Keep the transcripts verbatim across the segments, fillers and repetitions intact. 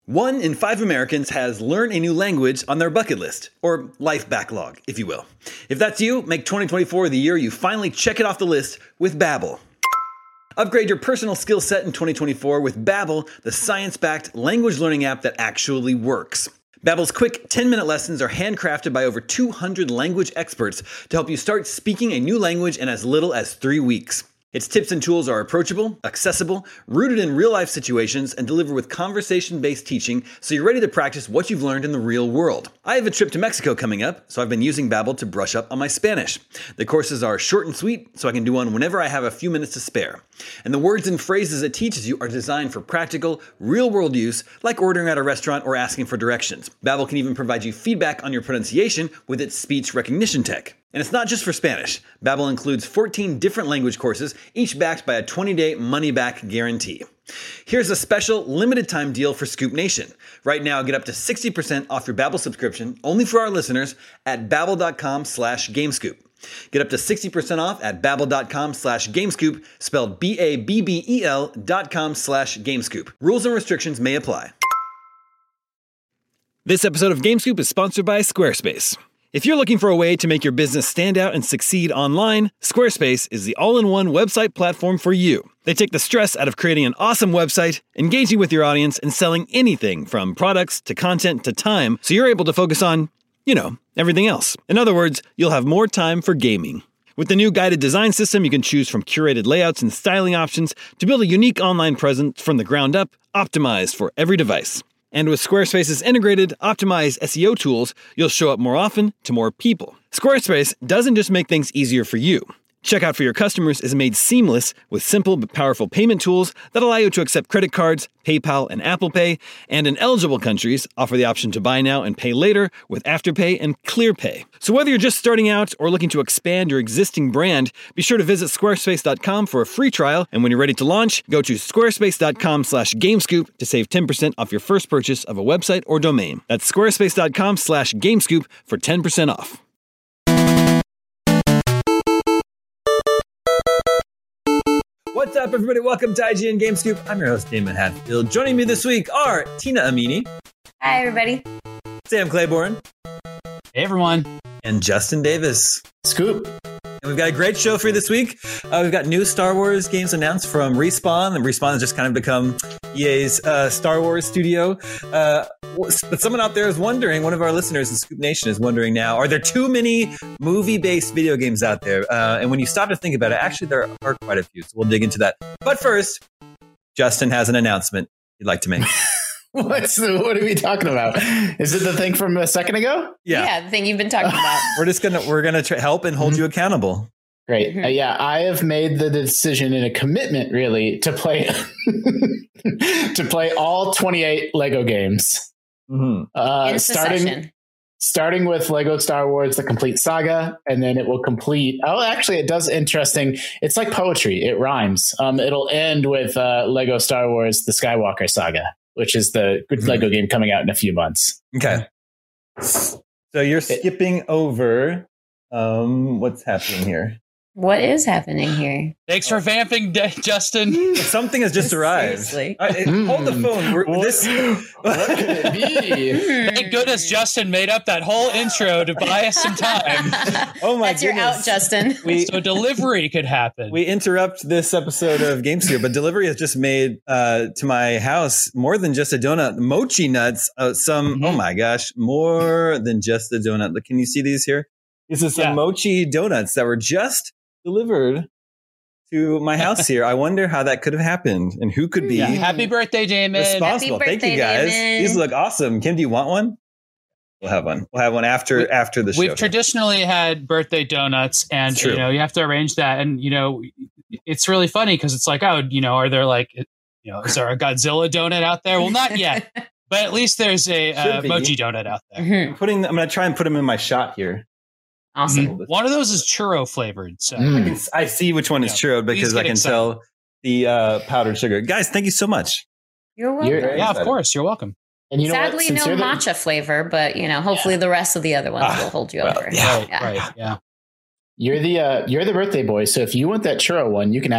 One in five Americans has learn a new language on their bucket list, or life backlog, if you will. If that's you, make twenty twenty-four the year you finally check it off the list with Babbel. Upgrade your personal skill set in twenty twenty-four with Babbel, the science-backed language learning app that actually works. Babbel's quick ten-minute lessons are handcrafted by over two hundred language experts to help you start speaking a new language in as little as three weeks. Its tips and tools are approachable, accessible, rooted in real-life situations, and delivered with conversation-based teaching so you're ready to practice what you've learned in the real world. I have a trip to Mexico coming up, so I've been using Babbel to brush up on my Spanish. The courses are short and sweet, so I can do one whenever I have a few minutes to spare. And the words and phrases it teaches you are designed for practical, real-world use, like ordering at a restaurant or asking for directions. Babbel can even provide you feedback on your pronunciation with its speech recognition tech. And it's not just for Spanish. Babbel includes fourteen different language courses, each backed by a twenty-day money-back guarantee. Here's a special limited-time deal for Scoop Nation. Right now, get up to sixty percent off your Babbel subscription, only for our listeners, at babbel.com slash gamescoop. Get up to sixty percent off at babbel.com slash gamescoop, spelled B A B B E L dot com slash gamescoop. Rules and restrictions may apply. This episode of GameScoop is sponsored by Squarespace. If you're looking for a way to make your business stand out and succeed online, Squarespace is the all-in-one website platform for you. They take the stress out of creating an awesome website, engaging with your audience, and selling anything from products to content to time, so you're able to focus on, you know, everything else. In other words, you'll have more time for gaming. With the new guided design system, you can choose from curated layouts and styling options to build a unique online presence from the ground up, optimized for every device. And with Squarespace's integrated, optimized S E O tools, you'll show up more often to more people. Squarespace doesn't just make things easier for you. Checkout for your customers is made seamless with simple but powerful payment tools that allow you to accept credit cards, PayPal, and Apple Pay, and in eligible countries, offer the option to buy now and pay later with Afterpay and ClearPay. So whether you're just starting out or looking to expand your existing brand, be sure to visit squarespace dot com for a free trial, and when you're ready to launch, go to squarespace.com slash gamescoop to save ten percent off your first purchase of a website or domain. That's squarespace.com slash gamescoop for ten percent off. What's up, everybody? Welcome to I G N GameScoop. I'm your host, Damon Hatfield. Joining me this week are Tina Amini. Hi, everybody. Sam Claiborne. Hey, everyone. And Justin Davis. Scoop. And we've got a great show for you this week. Uh, we've got new Star Wars games announced from Respawn. And Respawn has just kind of become E A's uh, Star Wars studio. Uh, but someone out there is wondering, one of our listeners in Scoop Nation is wondering now, are there too many movie-based video games out there? Uh, and when you stop to think about it, actually there are quite a few. So we'll dig into that. But first, Justin has an announcement he'd like to make. What's the, what are we talking about? Is it the thing from a second ago? Yeah, yeah the thing you've been talking about. We're just gonna we're gonna try, help and hold mm-hmm. you accountable. Great. Mm-hmm. Uh, yeah, I have made the decision and a commitment, really, to play to play all twenty-eight Lego games. Mm-hmm. Uh, In starting succession. starting with Lego Star Wars: The Complete Saga, and then it will complete. Oh, actually, it does interesting. It's like poetry; it rhymes. Um, it'll end with uh, Lego Star Wars: The Skywalker Saga, which is the good mm-hmm. Lego game coming out in a few months. Okay. So you're skipping over um, what's happening here. What is happening here? Thanks for vamping, Justin. Something has just arrived. Seriously. Uh, it, hold the phone. We're, what, this... what could it be? Thank goodness Justin made up that whole intro to buy us some time. Oh my That's goodness. your out, Justin. We, so delivery could happen. We interrupt this episode of GameScoop, but delivery has just made uh, to my house more than just a donut. Mochi nuts. Uh, some, mm-hmm. oh my gosh, more than just a donut. Look, can you see these here? This is some yeah. mochi donuts that were just delivered to my house here. I wonder how that could have happened and who could be yeah. Happy birthday, Damon. Responsible. Happy Thank birthday, you, guys. Damon. These look awesome. Kim, do you want one? We'll have one. We'll have one after we, after the show. We've traditionally had birthday donuts, and you know you have to arrange that. And you know it's really funny because it's like, oh, you know, are there like, you know, is there a Godzilla donut out there? Well, not yet, but at least there's a uh, mochi donut out there. Mm-hmm. I'm putting. I'm going to try and put them in my shot here. Awesome. Mm-hmm. One of those is churro flavored. So mm. I, can, I see which one is yeah. churro because I can excited. tell the uh, powdered sugar. Guys, thank you so much. You're welcome. You're, yeah, of course. You're welcome. And you know Sadly, what? no the- matcha flavor, but you know, hopefully yeah. the rest of the other ones ah, will hold you well, over. Yeah, right, yeah. right, yeah. You're the uh, you're the birthday boy, so if you want that churro one, you can have it.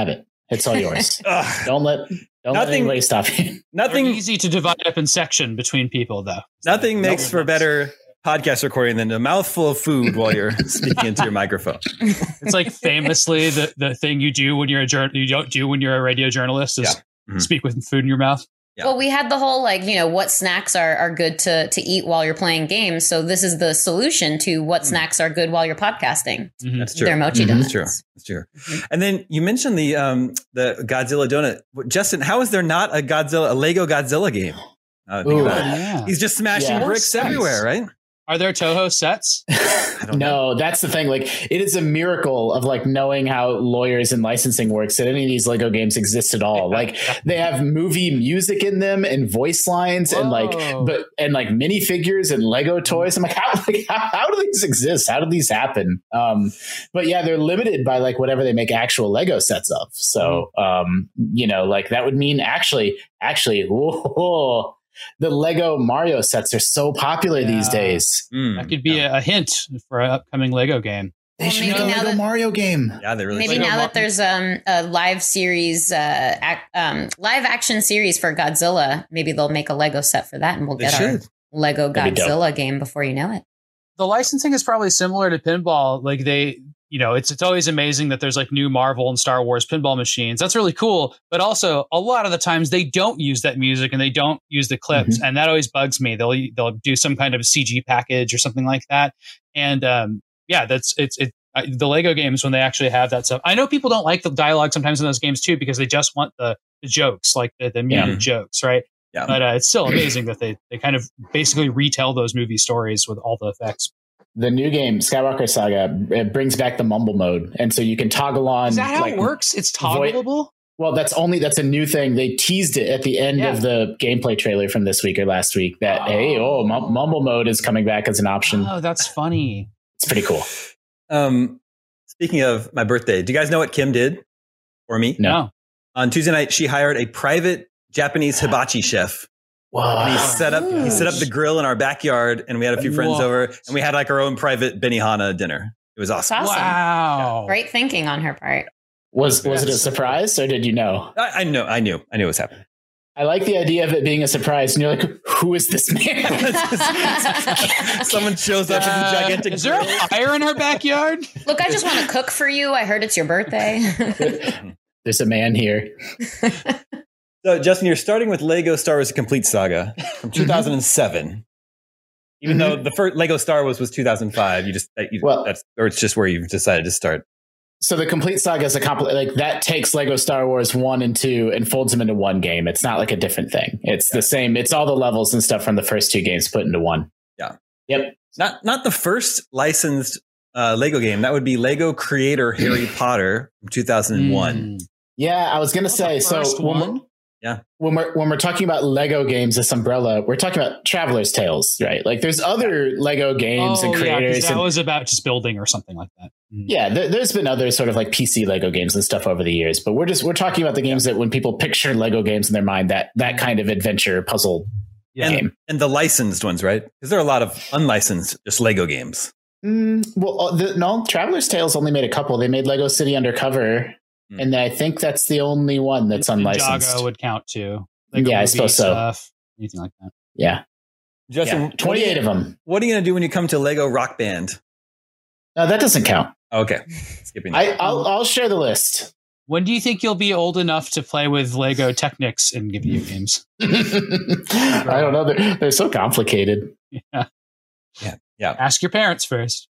It's all yours. don't let don't nothing, let anybody stop you. Nothing They're easy to divide up in section between people, though. Nothing makes no for better podcast recording than a mouthful of food while you're speaking into your microphone. It's like famously the, the thing you do when you're a jour- you don't do when you're a radio journalist is yeah. mm-hmm. speak with food in your mouth. Yeah. Well, we had the whole, like, you know, what snacks are, are good to, to eat while you're playing games. So this is the solution to what mm-hmm. snacks are good while you're podcasting. Mm-hmm. That's true. They're mochi mm-hmm. donuts. That's true. That's true. Mm-hmm. And then you mentioned the um, the Godzilla donut. Justin, how is there not a Godzilla, a Lego Godzilla game? Uh, think Ooh, about yeah. it. He's just smashing yeah. bricks everywhere, right? Are there Toho sets? no, know. That's the thing. Like, it is a miracle of like knowing how lawyers and licensing works that any of these Lego games exist at all. Like, they have movie music in them and voice lines Whoa. and like, but and like minifigures and Lego toys. I'm like, how like how, how do these exist? How do these happen? Um, but yeah, they're limited by like whatever they make actual Lego sets of. So, um, you know, like that would mean actually, actually, whoa. The Lego Mario sets are so popular yeah. these days. Mm, that could be yeah. a hint for an upcoming Lego game. They well, should make a Lego that, Mario game. Yeah, they really. Maybe should. now that there's um, a live series, uh, ac- um, live action series for Godzilla, maybe they'll make a Lego set for that, and we'll get our Lego Godzilla game before you know it. The licensing is probably similar to pinball. Like they. You know, it's it's always amazing that there's like new Marvel and Star Wars pinball machines. That's really cool. But also, a lot of the times they don't use that music and they don't use the clips, mm-hmm. and that always bugs me. They'll they'll do some kind of C G package or something like that. And um, yeah, that's it's it. Uh, the Lego games when they actually have that stuff. I know people don't like the dialogue sometimes in those games too because they just want the, the jokes, like the, the muted yeah. jokes, right? Yeah. But uh, it's still amazing that they they kind of basically retell those movie stories with all the effects. The new game, Skywalker Saga, it brings back the mumble mode. And so you can toggle on. Is that how like, it works? It's toggleable? Vo- well, that's only, that's a new thing. They teased it at the end yeah. of the gameplay trailer from this week or last week that, oh. hey, oh, m- mumble mode is coming back as an option. Oh, that's funny. It's pretty cool. Um, speaking of my birthday, do you guys know what Kim did for me? No. On Tuesday night, she hired a private Japanese hibachi chef. Wow. And he set up he set up the grill in our backyard, and we had a few friends Whoa. over, and we had like our own private Benihana dinner. It was awesome. Awesome. Wow. Great thinking on her part. Was was it a surprise or did you know? I, I know, I knew. I knew it was happening. I like the idea of it being a surprise, and you're like, who is this man? Someone shows up uh, in a gigantic Is there grill. a fire in her backyard? Look, I just want to cook for you. I heard it's your birthday. There's a man here. So, Justin, you're starting with Lego Star Wars: A Complete Saga from two thousand seven. Mm-hmm. Even mm-hmm. though the first Lego Star Wars was two thousand five, you just you, well, that's or it's just where you've decided to start. So the Complete Saga is a complete like that takes Lego Star Wars one and two and folds them into one game. It's not like a different thing. It's yeah. the same. It's all the levels and stuff from the first two games put into one. Yeah. Yep. Not not the first licensed uh, Lego game. That would be Lego creator Harry Potter from two thousand one. Mm. Yeah, I was gonna say so. When Yeah. When we're when we're talking about Lego games, this umbrella, we're talking about Traveler's Tales, right? Like there's other Lego games oh, and creators. Yeah, that and, was about just building or something like that. Mm. Yeah, there, there's been other sort of like P C Lego games and stuff over the years, but we're just we're talking about the games that when people picture Lego games in their mind, that that kind of adventure puzzle yeah. game. And, and the licensed ones, right? Because there are a lot of unlicensed just Lego games. Mm, well, the, no, Traveler's Tales only made a couple. They made Lego City Undercover, mm. and I think that's the only one that's unlicensed. Ninjago would count too. Lego yeah, I suppose stuff, so. Anything like that. Yeah. Justin, yeah, twenty-eight you, of them. What are you going to do when you come to Lego Rock Band? No, that doesn't count. Okay. Skipping I, I'll, I'll share the list. When do you think you'll be old enough to play with Lego Technics in video games? I don't know. They're, they're so complicated. Yeah. Yeah. Yeah. Ask your parents first.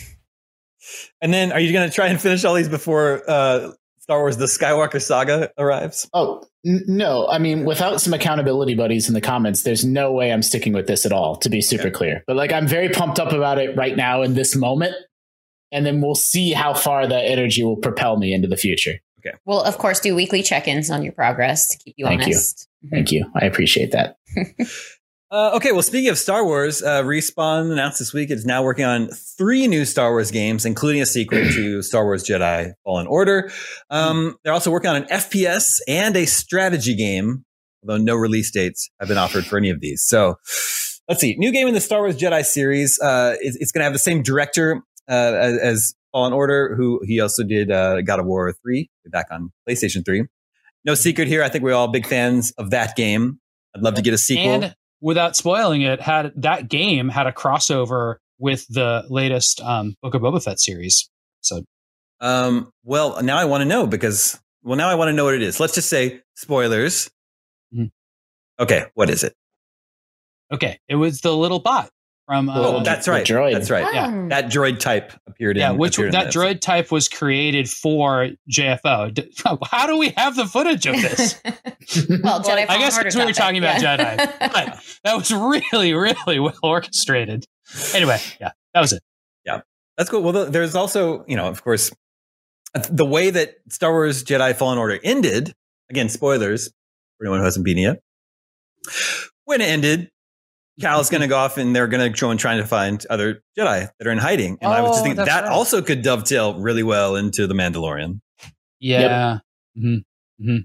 And then are you going to try and finish all these before uh, Star Wars: The Skywalker Saga arrives? Oh, n- no. I mean, without some accountability buddies in the comments, there's no way I'm sticking with this at all, to be super okay. clear. But like, I'm very pumped up about it right now in this moment. And then we'll see how far that energy will propel me into the future. Okay. We'll, of course, do weekly check-ins on your progress to keep you Thank honest. You. Thank you. I appreciate that. Uh, okay, well, speaking of Star Wars, uh, Respawn announced this week it's now working on three new Star Wars games, including a sequel to Star Wars Jedi Fallen Order. Um, they're also working on an F P S and a strategy game, although no release dates have been offered for any of these. So let's see. New game in the Star Wars Jedi series. Uh, it's, it's going to have the same director uh, as Fallen Order, who he also did uh, God of War three back on PlayStation three. No secret here. I think we're all big fans of that game. I'd love to get a sequel. And without spoiling it, had that game had a crossover with the latest um, Book of Boba Fett series. So, um, well, now I want to know because, well, now I want to know what it is. Let's just say spoilers. Mm-hmm. Okay, what is it? Okay, it was the little bot from. Um, oh, that's right. Droid. That's right. Oh. Yeah, that droid type appeared in. Yeah, which appeared that in droid type was created for J F O. How do we have the footage of this? well, Jedi. I guess because we were talking about yeah. Jedi, but that was really, really well orchestrated. Anyway, yeah, that was it. Yeah, that's cool. Well, there's also, you know, of course, the way that Star Wars Jedi Fallen Order ended. Again, spoilers for anyone who hasn't been yet. When it ended, Cal's going to go off and they're going to go and trying to find other Jedi that are in hiding. And oh, I was just thinking that right. also could dovetail really well into The Mandalorian. Yeah. Yep. Mm-hmm. Mm-hmm.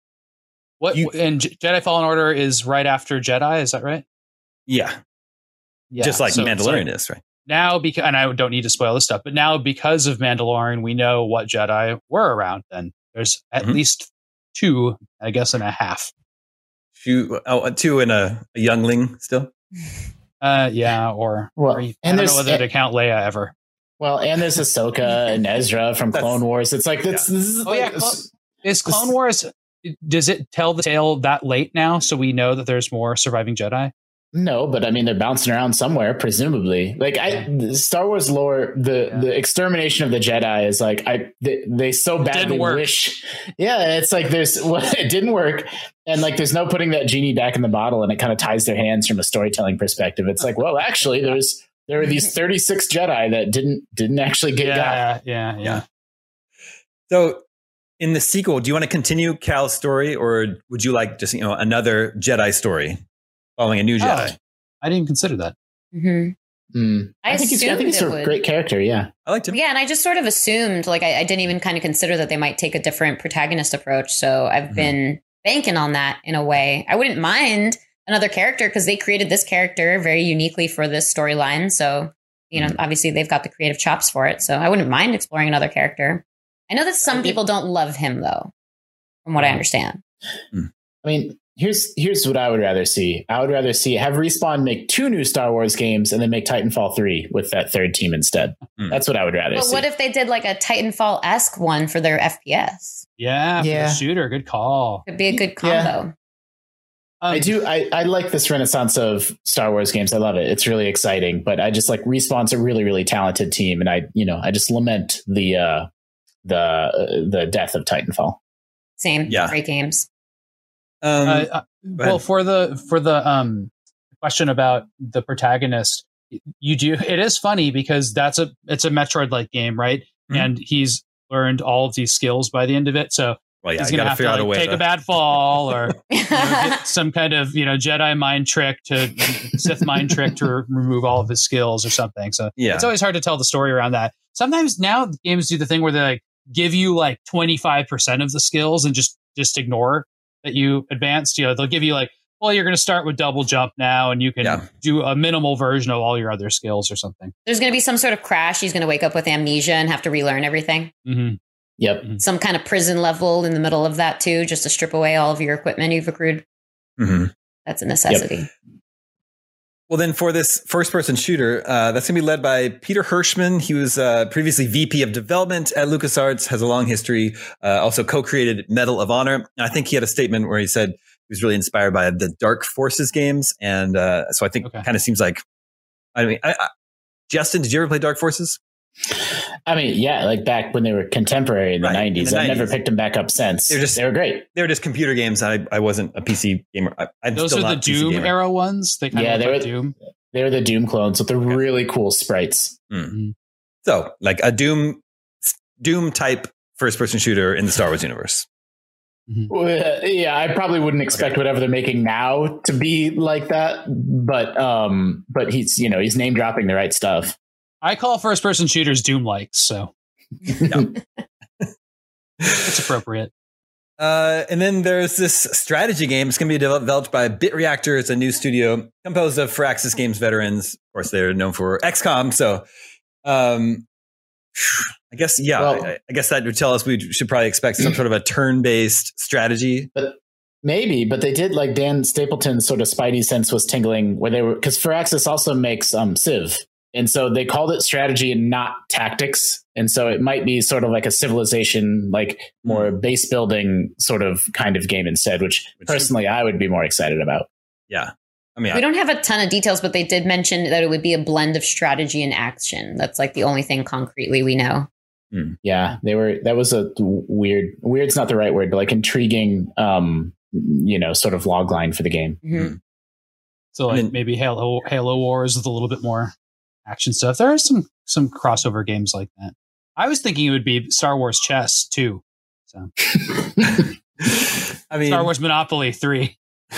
What you, and Jedi Fallen Order is right after Jedi. Is that right? Yeah. Yeah, just like so, Mandalorian so is, right? Now, because and I don't need to spoil this stuff, but now because of Mandalorian, we know what Jedi were around. Then there's at mm-hmm. least two, I guess, and a half. Two, oh, two and a, a youngling still. Uh, yeah, or, well, or I and don't know whether to count Leia ever. Well, and there's Ahsoka and Ezra from Clone Wars. It's like this. Yeah. this is oh like, yeah, Cl- is Clone Wars? Does it tell the tale that late now, so we know that there's more surviving Jedi? No, but I mean, they're bouncing around somewhere, presumably. Like I, Star Wars lore, the, yeah. the extermination of the Jedi is like, I, they, they so badly wish. Yeah. It's like there's, well, it didn't work. And like, there's no putting that genie back in the bottle, and it kind of ties their hands from a storytelling perspective. It's like, well, actually there's, there were these thirty-six Jedi that didn't, didn't actually get yeah, got. Yeah. Yeah. So in the sequel, do you want to continue Cal's story, or would you like just, you know, another Jedi story? Following a new Jedi. Oh, I didn't consider that. Mm-hmm. Mm. I, I think he's, I think he's a would. great character. Yeah, I liked him. Yeah, and I just sort of assumed, like, I, I didn't even kind of consider that they might take a different protagonist approach. So I've mm-hmm. been banking on that in a way. I wouldn't mind another character because they created this character very uniquely for this storyline. So, you know, mm-hmm. obviously they've got the creative chops for it. So I wouldn't mind exploring another character. I know that some people don't love him, though, from what I understand. I mean, Here's here's what I would rather see. I would rather see have Respawn make two new Star Wars games and then make Titanfall three with that third team instead. Mm. That's what I would rather but see. But what if they did like a Titanfall-esque one for their F P S? Yeah, yeah. For the shooter. Good call. Could be a good combo. Yeah. Um, I do. I, I like this renaissance of Star Wars games. I love it. It's really exciting. But I just like Respawn's a really, really talented team. And I, you know, I just lament the uh, the uh, the death of Titanfall. Same. Yeah. Great games. Um, uh, well, for the for the um, question about the protagonist, you do. It is funny because that's a it's a Metroid-like game, right? Mm-hmm. And he's learned all of these skills by the end of it. So well, yeah, he's going to have to like, a take to... a bad fall or you know, get some kind of you know Jedi mind trick to Sith mind trick to re- remove all of his skills or something. So yeah. It's always hard to tell the story around that. Sometimes now games do the thing where they like give you like twenty-five percent of the skills and just just ignore that you advanced. You know, they'll give you like, well, you're going to start with double jump now, and you can yeah. do a minimal version of all your other skills or something. There's going to be some sort of crash. He's going to wake up with amnesia and have to relearn everything. Mm-hmm. Yep. Some kind of prison level in the middle of that too, just to strip away all of your equipment you've accrued. Mm-hmm. That's a necessity. Yep. Well, then for this first-person shooter, uh, that's going to be led by Peter Hirschman. He was uh, previously V P of Development at LucasArts, has a long history, uh, also co-created Medal of Honor. And I think he had a statement where he said he was really inspired by the Dark Forces games. And uh, so I think okay. it kind of seems like, I mean, I, I, Justin, did you ever play Dark Forces? I mean, yeah, like back when they were contemporary in the right, nineties. In the I've nineties. Never picked them back up since. They're just, they were great. They were just computer games. I, I wasn't a P C gamer. I, I'm Those still are the not Doom era ones? They kind yeah, of they were, like Doom. They were the Doom clones with the okay. really cool sprites. Mm-hmm. So, like a Doom Doom type first person shooter in the Star Wars universe. Mm-hmm. Well, yeah, I probably wouldn't expect okay. whatever they're making now to be like that. But um, but he's you know he's name dropping the right stuff. I call first-person shooters Doom-like, so it's appropriate. Uh, and then there's this strategy game. It's going to be developed by BitReactor. It's a new studio composed of Firaxis Games veterans. Of course, they're known for X COM. So um, I guess, yeah, well, I, I guess that would tell us we should probably expect some sort of a turn-based strategy. But maybe, but they did, like Dan Stapleton's sort of spidey sense was tingling where they were, because Firaxis also makes um, Civ. And so they called it strategy and not tactics. And so it might be sort of like a civilization, like more base building sort of kind of game instead, which, which personally I would be more excited about. Yeah. I mean, we I, don't have a ton of details, but they did mention that it would be a blend of strategy and action. That's like the only thing concretely we know. Hmm. Yeah, they were. That was a weird. Weird's not the right word, but like intriguing. Um, you know, sort of log line for the game. Mm-hmm. So like I mean, maybe Halo, Halo Wars with a little bit more action stuff. There are some some crossover games like that. I was thinking it would be Star Wars Chess too. So, I mean, Star Wars Monopoly three.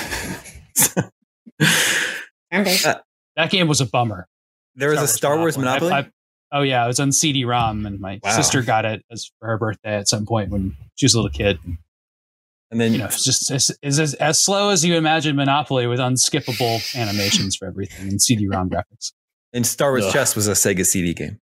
uh, that game was a bummer. There was Star a Star Wars, Wars Monopoly. I, I, oh yeah, it was on C D ROM, and my wow. sister got it as for her birthday at some point when she was a little kid. And then you know, it's just it's, it's as, as slow as you imagine Monopoly with unskippable animations for everything and C D ROM graphics. And Star Wars Ugh. Chess was a Sega C D game.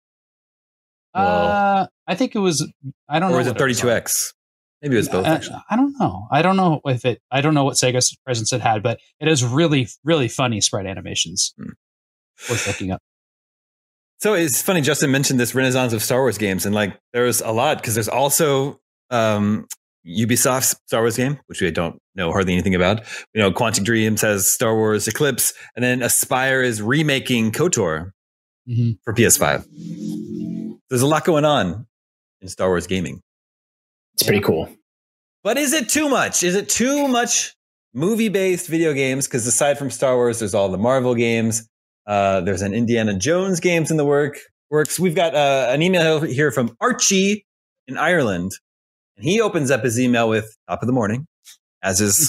Uh, I think it was. I don't or know. Or was it thirty-two X? Maybe it was both. I, actually. I don't know. I don't know if it. I don't know what Sega's presence it had, but it has really, really funny sprite animations. Hmm. Worth looking up. So it's funny. Justin mentioned this renaissance of Star Wars games, and like there's a lot because there's also um, Ubisoft's Star Wars game, which we don't know hardly anything about. You know, Quantic Dreams has Star Wars Eclipse, and then Aspyr is remaking KOTOR mm-hmm. for P S five. There's a lot going on in Star Wars gaming. It's pretty cool. But is it too much? Is it too much movie-based video games? Because aside from Star Wars, there's all the Marvel games. Uh, there's an Indiana Jones games in the work works. We've got uh, an email here from Archie in Ireland. And he opens up his email with top of the morning, as is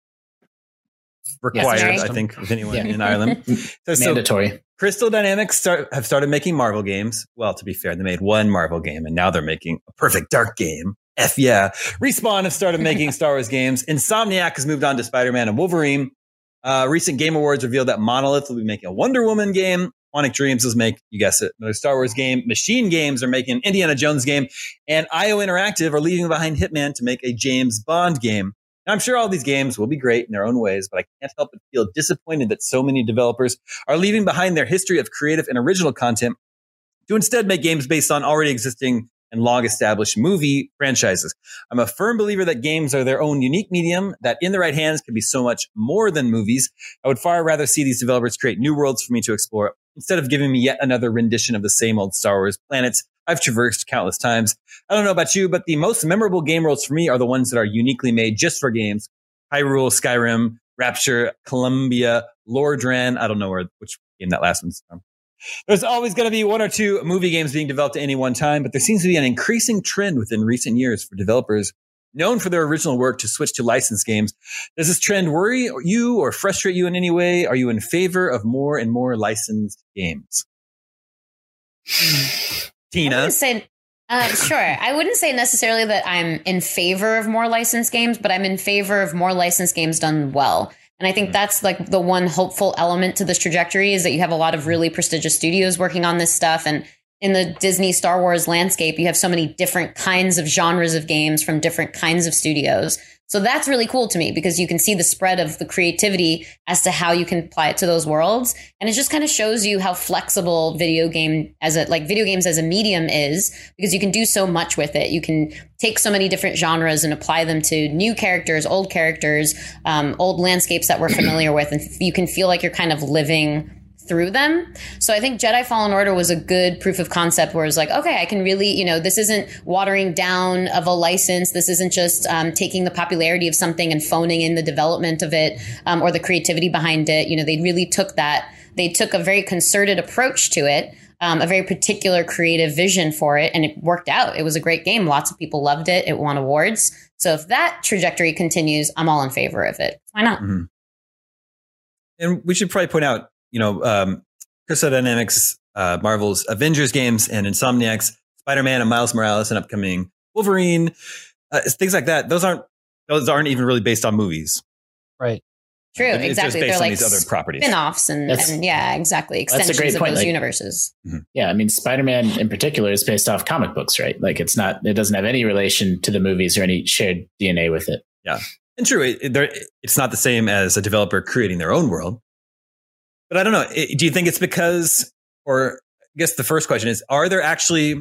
required, yes, I think, with anyone yeah. in Ireland. So, Mandatory. So Crystal Dynamics start, have started making Marvel games. Well, to be fair, they made one Marvel game, and now they're making a Perfect Dark game. F yeah. Respawn have started making Star Wars games. Insomniac has moved on to Spider-Man and Wolverine. Uh, recent Game Awards revealed that Monolith will be making a Wonder Woman game. Quantic Dreams is making, you guess it, another Star Wars game. Machine Games are making an Indiana Jones game. And I O Interactive are leaving behind Hitman to make a James Bond game. Now, I'm sure all these games will be great in their own ways, but I can't help but feel disappointed that so many developers are leaving behind their history of creative and original content to instead make games based on already existing and long-established movie franchises. I'm a firm believer that games are their own unique medium that in the right hands can be so much more than movies. I would far rather see these developers create new worlds for me to explore instead of giving me yet another rendition of the same old Star Wars planets I've traversed countless times. I don't know about you, but the most memorable game worlds for me are the ones that are uniquely made just for games. Hyrule, Skyrim, Rapture, Columbia, Lordran. I don't know where which game that last one's from. There's always going to be one or two movie games being developed at any one time, but there seems to be an increasing trend within recent years for developers known for their original work to switch to licensed games. Does this trend worry you or frustrate you in any way? Are you in favor of more and more licensed games? Tina? I wouldn't say, uh, sure. I wouldn't say necessarily that I'm in favor of more licensed games, but I'm in favor of more licensed games done well. And I think that's like the one hopeful element to this trajectory is that you have a lot of really prestigious studios working on this stuff. And in the Disney Star Wars landscape, you have so many different kinds of genres of games from different kinds of studios. So that's really cool to me because you can see the spread of the creativity as to how you can apply it to those worlds. And it just kind of shows you how flexible video game as a like video games as a medium is because you can do so much with it. You can take so many different genres and apply them to new characters, old characters, um, old landscapes that we're familiar with. And you can feel like you're kind of living through them. So I think Jedi Fallen Order was a good proof of concept where it's like, okay, I can really, you know, this isn't watering down of a license. This isn't just um, taking the popularity of something and phoning in the development of it um, or the creativity behind it. You know, they really took that. They took a very concerted approach to it, um, a very particular creative vision for it. And it worked out. It was a great game. Lots of people loved it. It won awards. So if that trajectory continues, I'm all in favor of it. Why not? Mm-hmm. And we should probably point out, you know, um, Crystal Dynamics, uh, Marvel's Avengers games, and Insomniac's Spider-Man and Miles Morales, and upcoming Wolverine, uh, things like that. Those aren't those aren't even really based on movies, right? True, It's exactly. They're like these other properties, spin-offs, and, and yeah, exactly. Extensions that's a great of point. those like, universes. Mm-hmm. Yeah, I mean, Spider-Man in particular is based off comic books, right? Like, it's not, it doesn't have any relation to the movies or any shared D N A with it. Yeah, and true, it, it, it's not the same as a developer creating their own world. But I don't know. It, do you think it's because, or I guess the first question is, are there actually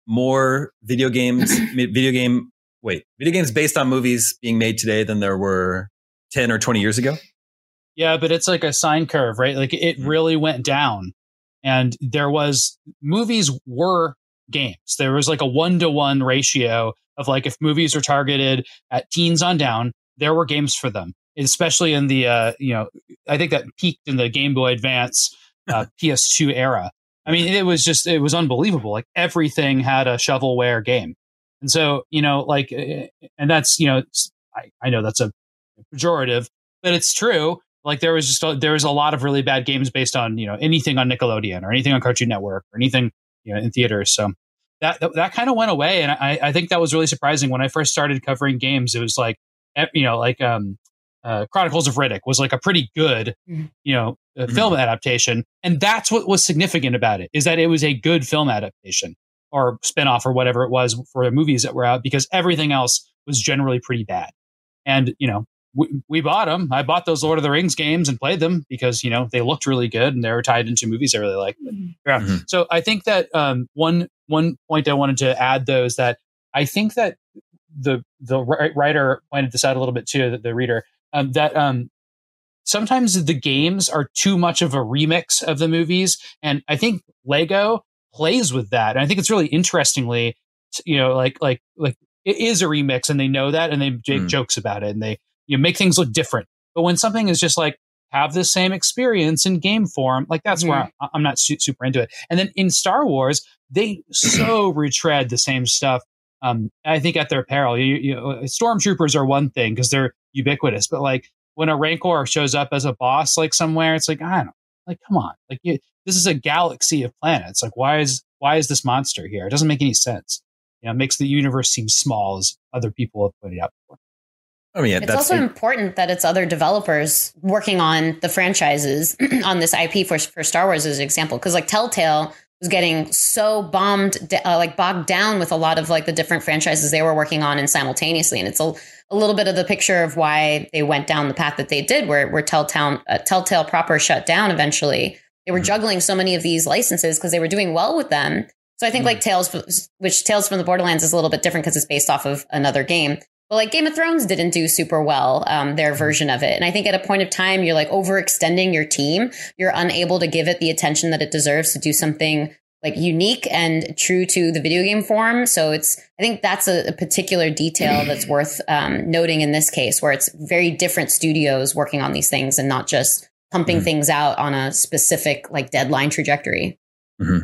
more video games, video game, wait, video games based on movies being made today than there were ten or twenty years ago? Yeah, but it's like a sine curve, right? Like it really went down, and there was movies were games. There was like a one to one ratio of like if movies were targeted at teens on down, there were games for them. Especially in the uh, you know, I think that peaked in the Game Boy Advance uh, P S two era. I mean, it was just it was unbelievable. Like everything had a shovelware game, and so you know, like, and that's you know, I, I know that's a pejorative, but it's true. Like there was just a, there was a lot of really bad games based on you know anything on Nickelodeon or anything on Cartoon Network or anything you know in theaters. So that that, that kind of went away, and I, I think that was really surprising when I first started covering games. It was like you know like um, uh, Chronicles of Riddick was like a pretty good you know uh, mm-hmm. film adaptation, and that's what was significant about it is that it was a good film adaptation or spinoff or whatever it was for the movies that were out because everything else was generally pretty bad, and you know. We, we bought them. I bought those Lord of the Rings games and played them because, you know, they looked really good and they were tied into movies I really liked. But, yeah. Mm-hmm. So I think that um, one one point I wanted to add, though, is that I think that the the writer pointed this out a little bit, too, the, the reader, um, that um, sometimes the games are too much of a remix of the movies. And I think Lego plays with that. And I think it's really interestingly, you know, like like like it is a remix and they know that and they make mm. jokes about it and they you make things look different. But when something is just like have the same experience in game form, like that's mm-hmm. where I, I'm not su- super into it. And then in Star Wars, they so retread the same stuff. Um, I think at their peril. You, you know, stormtroopers are one thing because they're ubiquitous, but like when a Rancor shows up as a boss, like somewhere, it's like I don't know, like come on, like you, this is a galaxy of planets. Like why is why is this monster here? It doesn't make any sense. You know, it makes the universe seem small, as other people have pointed out before. I mean, yeah, it's that's also it. important that it's other developers working on the franchises on this I P for, for Star Wars as an example. Because like Telltale was getting so bombed, uh, like bogged down with a lot of like the different franchises they were working on and simultaneously. And it's a, a little bit of the picture of why they went down the path that they did, where, where Telltale, uh, Telltale proper shut down eventually. They were mm-hmm. juggling so many of these licenses because they were doing well with them. So I think mm-hmm. like Tales, which Tales from the Borderlands is a little bit different because it's based off of another game. But like Game of Thrones didn't do super well, um, their version of it. And I think at a point of time, you're like overextending your team. You're unable to give it the attention that it deserves to do something like unique and true to the video game form. So it's, I think that's a, a particular detail that's worth um, noting in this case, where it's very different studios working on these things and not just pumping mm-hmm. things out on a specific like deadline trajectory. Mm-hmm.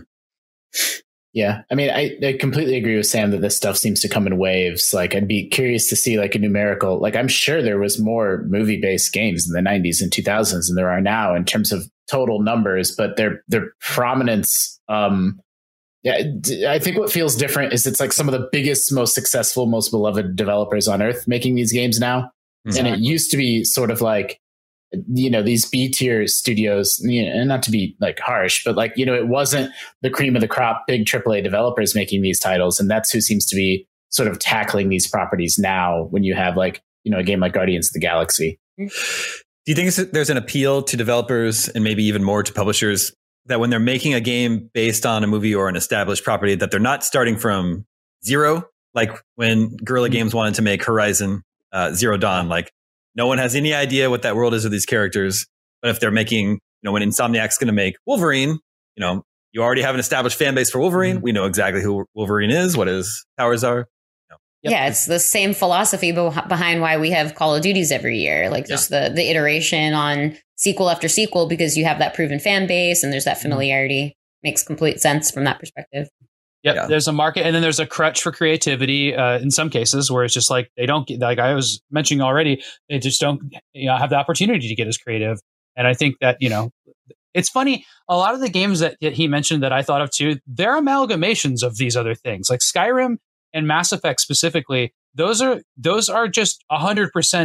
Yeah, I mean, I, I completely agree with Sam that this stuff seems to come in waves. Like, I'd be curious to see like a numerical, like I'm sure there was more movie based games in the nineties and two thousands than there are now in terms of total numbers, but their their prominence. Um, yeah, I think what feels different is it's like some of the biggest, most successful, most beloved developers on earth making these games now. Exactly. And it used to be sort of like, you know, these B tier studios, you know, and not to be like harsh, but like, you know, it wasn't the cream of the crop, big triple A developers making these titles. And that's who seems to be sort of tackling these properties now when you have like, you know, a game like Guardians of the Galaxy. Do you think there's an appeal to developers and maybe even more to publishers that when they're making a game based on a movie or an established property, that they're not starting from zero? Like when Guerrilla mm-hmm. Games wanted to make Horizon uh, Zero Dawn, like, no one has any idea what that world is with these characters. But if they're making, you know, when Insomniac's going to make Wolverine, you know, you already have an established fan base for Wolverine. Mm-hmm. We know exactly who Wolverine is, what his powers are. You know. Yep. Yeah, it's the same philosophy behind why we have Call of Duties every year. Like just yeah. the, the iteration on sequel after sequel, because you have that proven fan base and there's that familiarity. Mm-hmm. Makes complete sense from that perspective. Yep, yeah, there's a market, and then there's a crutch for creativity uh, in some cases where it's just like they don't get, like I was mentioning already, they just don't you know, have the opportunity to get as creative. And I think that, you know, it's funny, a lot of the games that he mentioned that I thought of too, they're amalgamations of these other things. Like Skyrim and Mass Effect specifically, those are those are just one hundred percent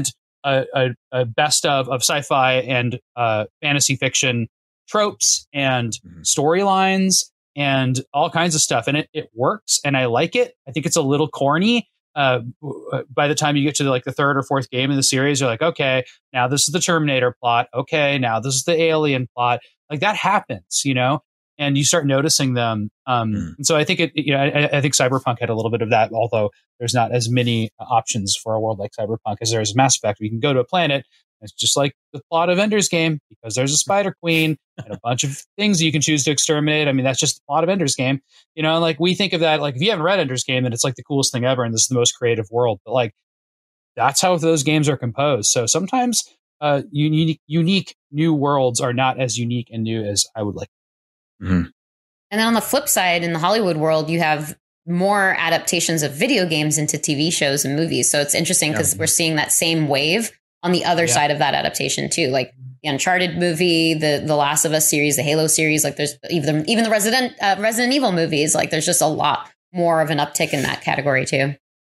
a, a, a best of of sci-fi and uh, fantasy fiction tropes and mm-hmm. storylines and all kinds of stuff, and it, it works, and I like it. I think it's a little corny. Uh, by the time you get to the, like the third or fourth game in the series, you're like, okay, now this is the Terminator plot. Okay, now this is the Alien plot. Like that happens, you know, and you start noticing them. Um, mm. And so I think it, you know, I, I think Cyberpunk had a little bit of that, although there's not as many options for a world like Cyberpunk as there is Mass Effect. We can go to a planet. It's just like the plot of Ender's Game because there's a Spider Queen and a bunch of things you can choose to exterminate. I mean, that's just the plot of Ender's Game, you know. And like we think of that, like if you haven't read Ender's Game, then it's like the coolest thing ever, and this is the most creative world. But like that's how those games are composed. So sometimes uh, unique, unique new worlds are not as unique and new as I would like. Mm-hmm. And then on the flip side, in the Hollywood world, you have more adaptations of video games into T V shows and movies. So it's interesting because yeah. we're seeing that same wave on the other yeah. side of that adaptation too, like the Uncharted movie, the the Last of Us series, the Halo series. Like there's even even the Resident uh, Resident Evil movies. Like there's just a lot more of an uptick in that category too.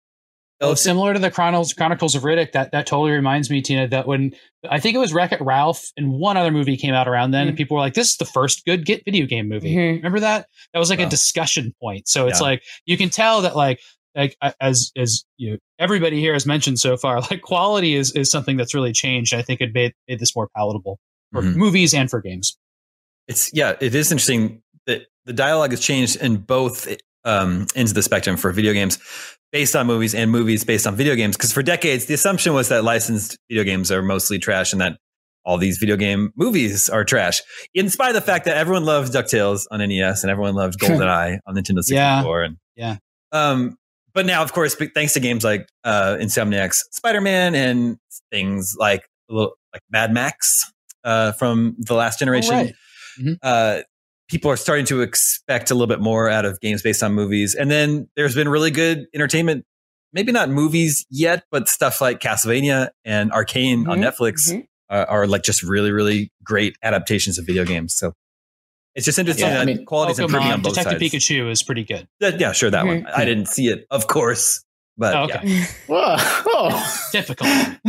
Oh, similar to the Chronicles Chronicles of Riddick, that that totally reminds me, Tina, that when I think it was Wreck-It Ralph and one other movie came out around then, mm-hmm. and people were like, "This is the first good get video game movie." Mm-hmm. Remember that? That was like wow. a discussion point. So it's yeah. like you can tell that like. Like as as you know, everybody here has mentioned so far, like quality is, is something that's really changed. I think it made, made this more palatable for mm-hmm. movies and for games. It's yeah, it is interesting that the dialogue has changed in both um, ends of the spectrum for video games based on movies and movies based on video games. Because for decades, the assumption was that licensed video games are mostly trash and that all these video game movies are trash. In spite of the fact that everyone loves DuckTales on N E S and everyone loved GoldenEye on Nintendo sixty-four. Yeah. And, yeah. Um, But now, of course, thanks to games like uh, Insomniac's Spider-Man and things like a little like Mad Max uh, from the last generation, oh, right. mm-hmm. uh, people are starting to expect a little bit more out of games based on movies. And then there's been really good entertainment, maybe not movies yet, but stuff like Castlevania and Arcane mm-hmm. on Netflix mm-hmm. uh, are like just really, really great adaptations of video games. So it's just interesting yeah, that I mean, quality's improving on both Detective sides. Pikachu is pretty good. That, yeah, sure, that mm-hmm. one. I didn't see it, of course, but oh, okay. yeah. Whoa, whoa. Difficult.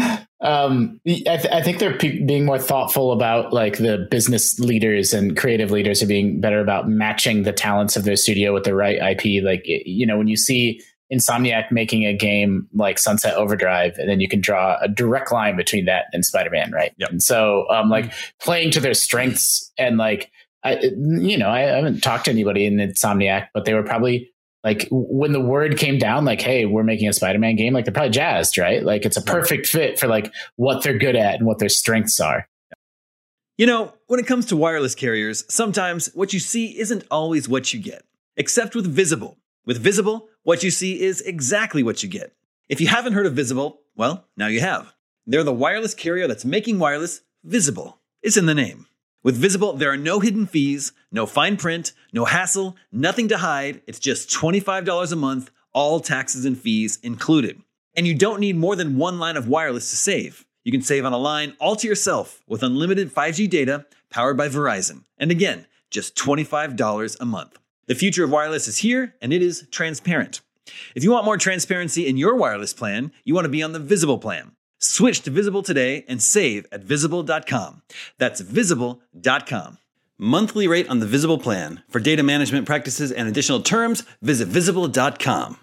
Um, I, th- I think they're pe- being more thoughtful about like the business leaders and creative leaders are being better about matching the talents of their studio with the right I P. Like, you know, when you see Insomniac making a game like Sunset Overdrive, and then you can draw a direct line between that and Spider-Man, right? Yep. And so, um, like mm-hmm. playing to their strengths and like, I, you know, I haven't talked to anybody in Insomniac, but they were probably like, when the word came down, like, hey, we're making a Spider-Man game, like they're probably jazzed, right? Like it's a perfect fit for like what they're good at and what their strengths are. You know, when it comes to wireless carriers, sometimes what you see isn't always what you get, except with Visible. With Visible, what you see is exactly what you get. If you haven't heard of Visible, well, now you have. They're the wireless carrier that's making wireless visible. It's in the name. With Visible, there are no hidden fees, no fine print, no hassle, nothing to hide. It's just twenty-five dollars a month, all taxes and fees included. And you don't need more than one line of wireless to save. You can save on a line all to yourself with unlimited five G data powered by Verizon. And again, just twenty-five dollars a month. The future of wireless is here, and it is transparent. If you want more transparency in your wireless plan, you want to be on the Visible plan. Switch to Visible today and save at visible dot com. That's visible dot com. Monthly rate on the Visible plan. For data management practices and additional terms, visit visible dot com.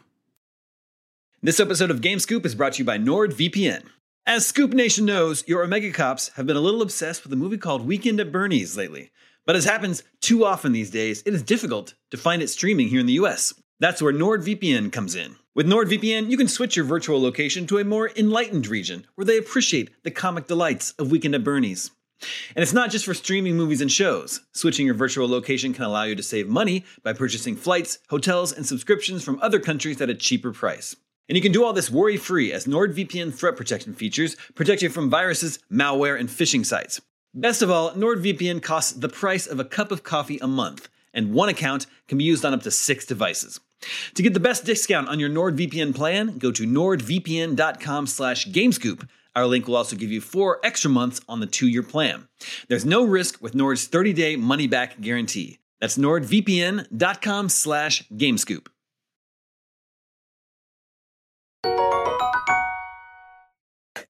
This episode of Game Scoop is brought to you by NordVPN. As Scoop Nation knows, your Omega Cops have been a little obsessed with a movie called Weekend at Bernie's lately. But as happens too often these days, it is difficult to find it streaming here in the U S. That's where NordVPN comes in. With NordVPN, you can switch your virtual location to a more enlightened region where they appreciate the comic delights of Weekend at Bernie's. And it's not just for streaming movies and shows. Switching your virtual location can allow you to save money by purchasing flights, hotels, and subscriptions from other countries at a cheaper price. And you can do all this worry-free as NordVPN threat protection features protect you from viruses, malware, and phishing sites. Best of all, NordVPN costs the price of a cup of coffee a month, and one account can be used on up to six devices. To get the best discount on your NordVPN plan, go to nordvpn.com slash gamescoop. Our link will also give you four extra months on the two-year plan. There's no risk with Nord's thirty-day money-back guarantee. That's nordvpn.com slash gamescoop.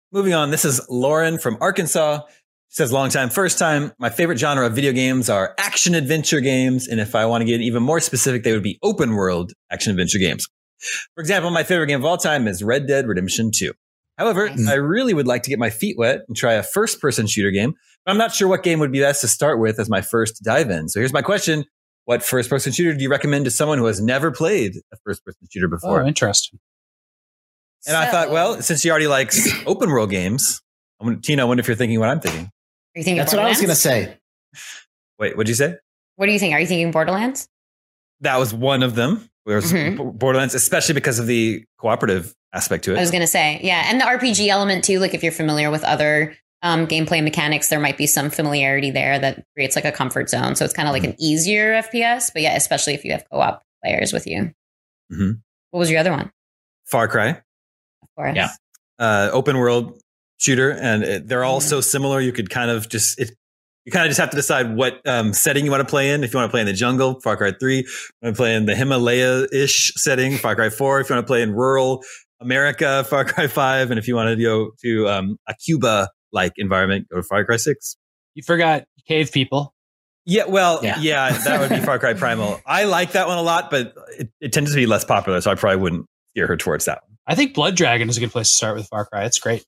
Moving on, this is Lauren from Arkansas. She says, long time, first time. My favorite genre of video games are action adventure games. And if I want to get even more specific, they would be open world action adventure games. For example, my favorite game of all time is Red Dead Redemption two. However, nice. I really would like to get my feet wet and try a first person shooter game. But I'm not sure what game would be best to start with as my first dive in. So here's my question. What first person shooter do you recommend to someone who has never played a first person shooter before? Oh, interesting. And so, I thought, well, since she already likes open world games, I wonder, Tina, I wonder if you're thinking what I'm thinking. Are you thinking That's what I was going to say. Wait, what'd you say? What do you think? Are you thinking Borderlands? That was one of them. There's mm-hmm. Borderlands, especially because of the cooperative aspect to it. I was going to say, yeah. And the R P G element too. Like if you're familiar with other um, gameplay mechanics, there might be some familiarity there that creates like a comfort zone. So it's kind of like mm-hmm. an easier F P S. But yeah, especially if you have co-op players with you. Mm-hmm. What was your other one? Far Cry. Of course. Yeah. Uh, open world shooter. And it, they're all mm-hmm. so similar. You could kind of just... It, You kind of just have to decide what um, setting you want to play in. If you want to play in the jungle, Far Cry three. If you want to play in the Himalaya-ish setting, Far Cry four. If you want to play in rural America, Far Cry five. And if you want to go to um, a Cuba-like environment, go to Far Cry six. You forgot cave people. Yeah, well, yeah, yeah that would be Far Cry Primal. I like that one a lot, but it, it tends to be less popular, so I probably wouldn't steer her towards that one. I think Blood Dragon is a good place to start with Far Cry. It's great.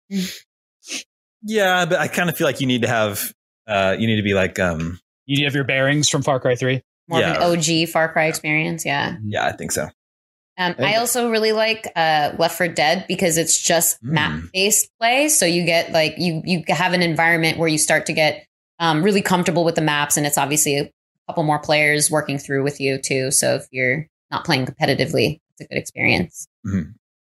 Yeah, but I kind of feel like you need to have... Uh, you need to be like... Um, you need to have your bearings from Far Cry three. More yeah. of an O G Far Cry experience, yeah. Yeah, I think so. Um, I also really like uh, Left four Dead because it's just mm. map-based play. So you get like, you you have an environment where you start to get um, really comfortable with the maps. And it's obviously a couple more players working through with you too. So if you're not playing competitively, it's a good experience. Mm-hmm.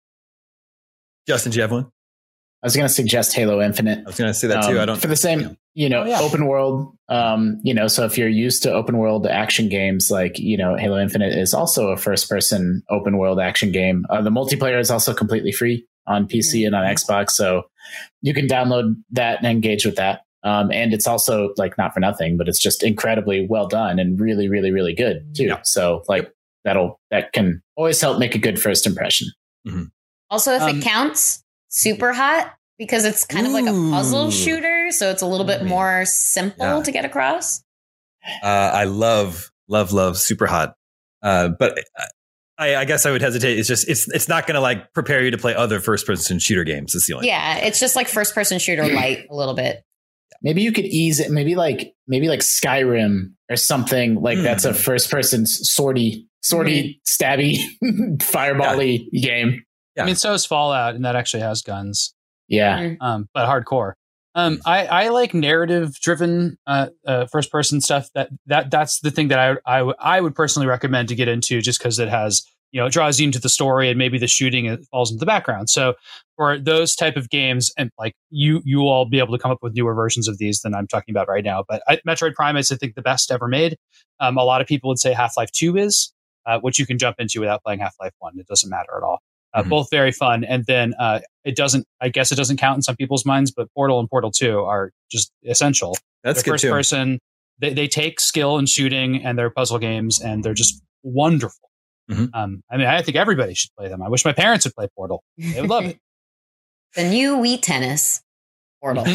Justin, do you have one? I was going to suggest Halo Infinite. I was going to say that too. Um, I don't for the same, yeah. you know, oh, yeah. open world. Um, you know, so if you're used to open world action games, like you know, Halo Infinite is also a first person open world action game. Uh, the multiplayer is also completely free on P C mm-hmm. and on Xbox, so you can download that and engage with that. Um, and it's also like not for nothing, but it's just incredibly well done and really, really, really good too. Yeah. So like yep. that'll that can always help make a good first impression. Mm-hmm. Also, if um, it counts. Super Hot because it's kind Ooh. of like a puzzle shooter, so it's a little bit more simple yeah. to get across. Uh, I love, love, love Super Hot, uh, but I, I guess I would hesitate. It's just it's it's not going to like prepare you to play other first person shooter games. Is the only yeah, it's just like first person shooter light a little bit. Maybe you could ease it. Maybe like maybe like Skyrim or something like mm. that's a first person sorty, sorty, mm. stabby, fireball-y yeah. game. Yeah. I mean, so is Fallout, and that actually has guns. Yeah, um, but hardcore. Um, I, I like narrative-driven uh, uh, first-person stuff. That that that's the thing that I I, w- I would personally recommend to get into, just because it has you know it draws you into the story, and maybe the shooting it falls into the background. So for those type of games, and like you you will all be able to come up with newer versions of these than I'm talking about right now. But I, Metroid Prime is, I think, the best ever made. Um, a lot of people would say Half-Life two is, uh, which you can jump into without playing Half-Life one. It doesn't matter at all. Uh, mm-hmm. Both very fun. And then uh, it doesn't, I guess it doesn't count in some people's minds, but Portal and Portal two are just essential. That's they're good first too. person. They, they take skill in shooting and they're puzzle games and they're just wonderful. Mm-hmm. Um, I mean, I think everybody should play them. I wish my parents would play Portal. They would love it. The new Wii Tennis Portal.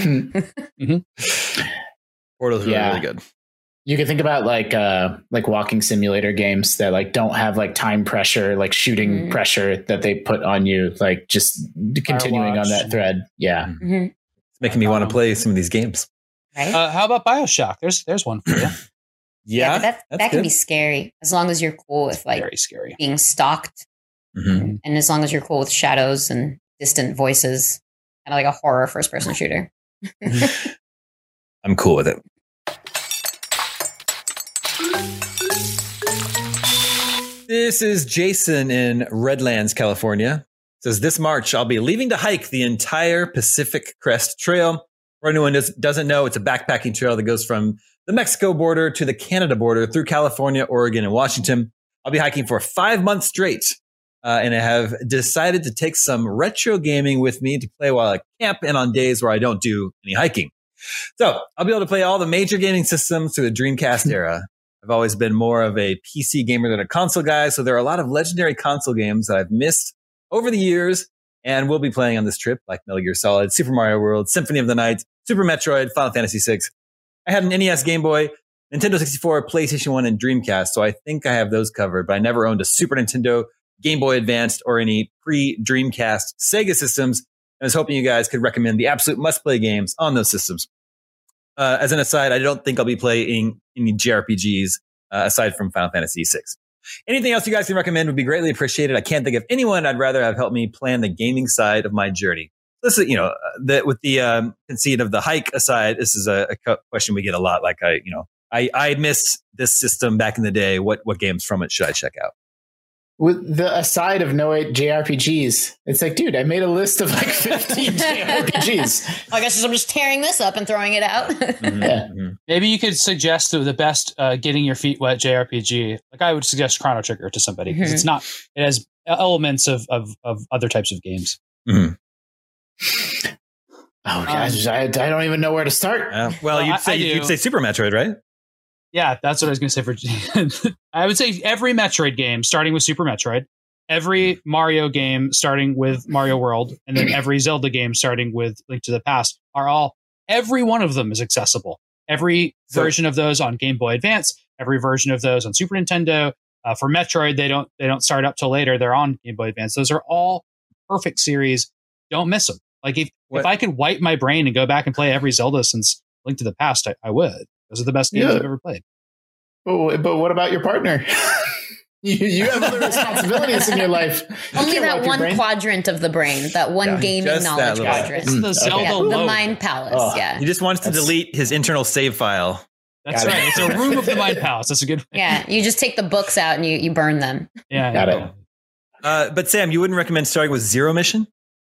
mm-hmm. Portal's really, yeah. really good. You can think about like uh, like walking simulator games that like don't have like time pressure, like shooting mm-hmm. pressure that they put on you, like just continuing on that thread. Yeah, mm-hmm. It's making me um, want to play some of these games. Right? Uh, how about BioShock? There's there's one for you. yeah, yeah that that can good. be scary as long as you're cool with like very scary being stalked, mm-hmm. and as long as you're cool with shadows and distant voices, kind of like a horror first person shooter. I'm cool with it. This is Jason in Redlands, California. It says, this March, I'll be leaving to hike the entire Pacific Crest Trail. For anyone who doesn't know, it's a backpacking trail that goes from the Mexico border to the Canada border through California, Oregon, and Washington. I'll be hiking for five months straight. Uh, and I have decided to take some retro gaming with me to play while I camp and on days where I don't do any hiking. So I'll be able to play all the major gaming systems through the Dreamcast era. I've always been more of a P C gamer than a console guy, so there are a lot of legendary console games that I've missed over the years and we'll be playing on this trip like Metal Gear Solid, Super Mario World, Symphony of the Night, Super Metroid, Final Fantasy six. I had an N E S, Game Boy, Nintendo sixty-four, PlayStation one, and Dreamcast, so I think I have those covered, but I never owned a Super Nintendo, Game Boy Advanced, or any pre-Dreamcast Sega systems. I was hoping you guys could recommend the absolute must-play games on those systems. Uh, as an aside, I don't think I'll be playing any J R P Gs uh, aside from Final Fantasy six. Anything else you guys can recommend would be greatly appreciated. I can't think of anyone I'd rather have helped me plan the gaming side of my journey. This is, you know, the, with the um, conceit of the hike aside, this is a, a question we get a lot. Like, I, you know, I, I miss this system back in the day. What what games from it should I check out? With the aside of no J R P Gs, it's like, dude, I made a list of like fifteen J R P Gs. I guess I'm just tearing this up and throwing it out. Mm-hmm, yeah. mm-hmm. Maybe you could suggest the best uh, getting your feet wet J R P G. Like I would suggest Chrono Trigger to somebody because mm-hmm. it's not. It has elements of of, of other types of games. Mm-hmm. Oh gosh, um, I, I don't even know where to start. Uh, well, you'd say you'd say Super Metroid, right? Yeah, that's what I was going to say for. I would say every Metroid game, starting with Super Metroid, every Mario game, starting with Mario World, and then every Zelda game, starting with Link to the Past, are all. Every one of them is accessible. Every so, version of those on Game Boy Advance, every version of those on Super Nintendo. Uh, for Metroid, they don't they don't start up till later. They're on Game Boy Advance. Those are all perfect series. Don't miss them. Like if if I could wipe my brain and go back and play every Zelda since Link to the Past, I, I would. Those are the best games yeah. I've ever played. But, but what about your partner? you, you have other responsibilities in your life. Only that one brain. quadrant of the brain, that one yeah, gaming knowledge quadrant. It's the Zelda yeah, logo. The Mind Palace, oh. yeah. He just wants to That's, delete his internal save file. That's Got right. It. It's a room of the Mind Palace. That's a good one. Yeah, you just take the books out and you, you burn them. Yeah. Got it. Uh, but Sam, you wouldn't recommend starting with Zero Mission?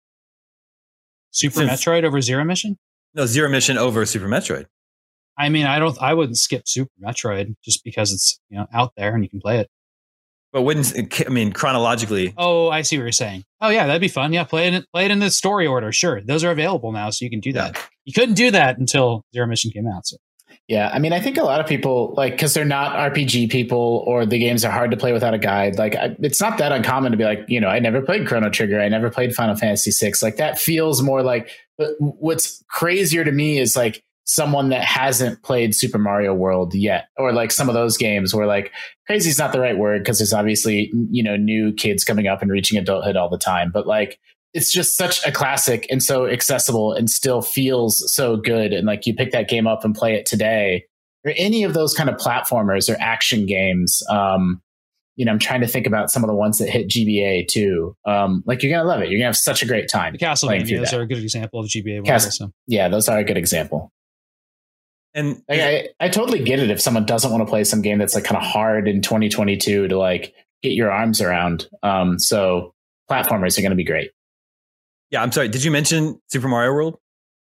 Super Since, Metroid over Zero Mission? No, Zero Mission over Super Metroid. I mean, I don't. I wouldn't skip Super Metroid just because it's you know out there and you can play it. But wouldn't I mean chronologically? Oh, I see what you're saying. Oh yeah, that'd be fun. Yeah, play it. Play it in the story order. Sure, those are available now, so you can do that. Yeah. You couldn't do that until Zero Mission came out. So. Yeah, I mean, I think a lot of people like because they're not R P G people or the games are hard to play without a guide. Like, I, it's not that uncommon to be like, you know, I never played Chrono Trigger. I never played Final Fantasy six. Like that feels more like. But what's crazier to me is like. Someone that hasn't played Super Mario World yet, or like some of those games where like crazy is not the right word because there's obviously, you know, new kids coming up and reaching adulthood all the time. But like, it's just such a classic and so accessible and still feels so good. And like you pick that game up and play it today or any of those kind of platformers or action games. Um, you know, I'm trying to think about some of the ones that hit G B A too. Um, like you're going to love it. You're going to have such a great time. The Castlevanias are a good example of G B A. Cast- also. Yeah, those are a good example. And like, I, I totally get it if someone doesn't want to play some game that's like kind of hard in twenty twenty-two to like get your arms around. Um, so platformers are going to be great. Yeah, I'm sorry. Did you mention Super Mario World?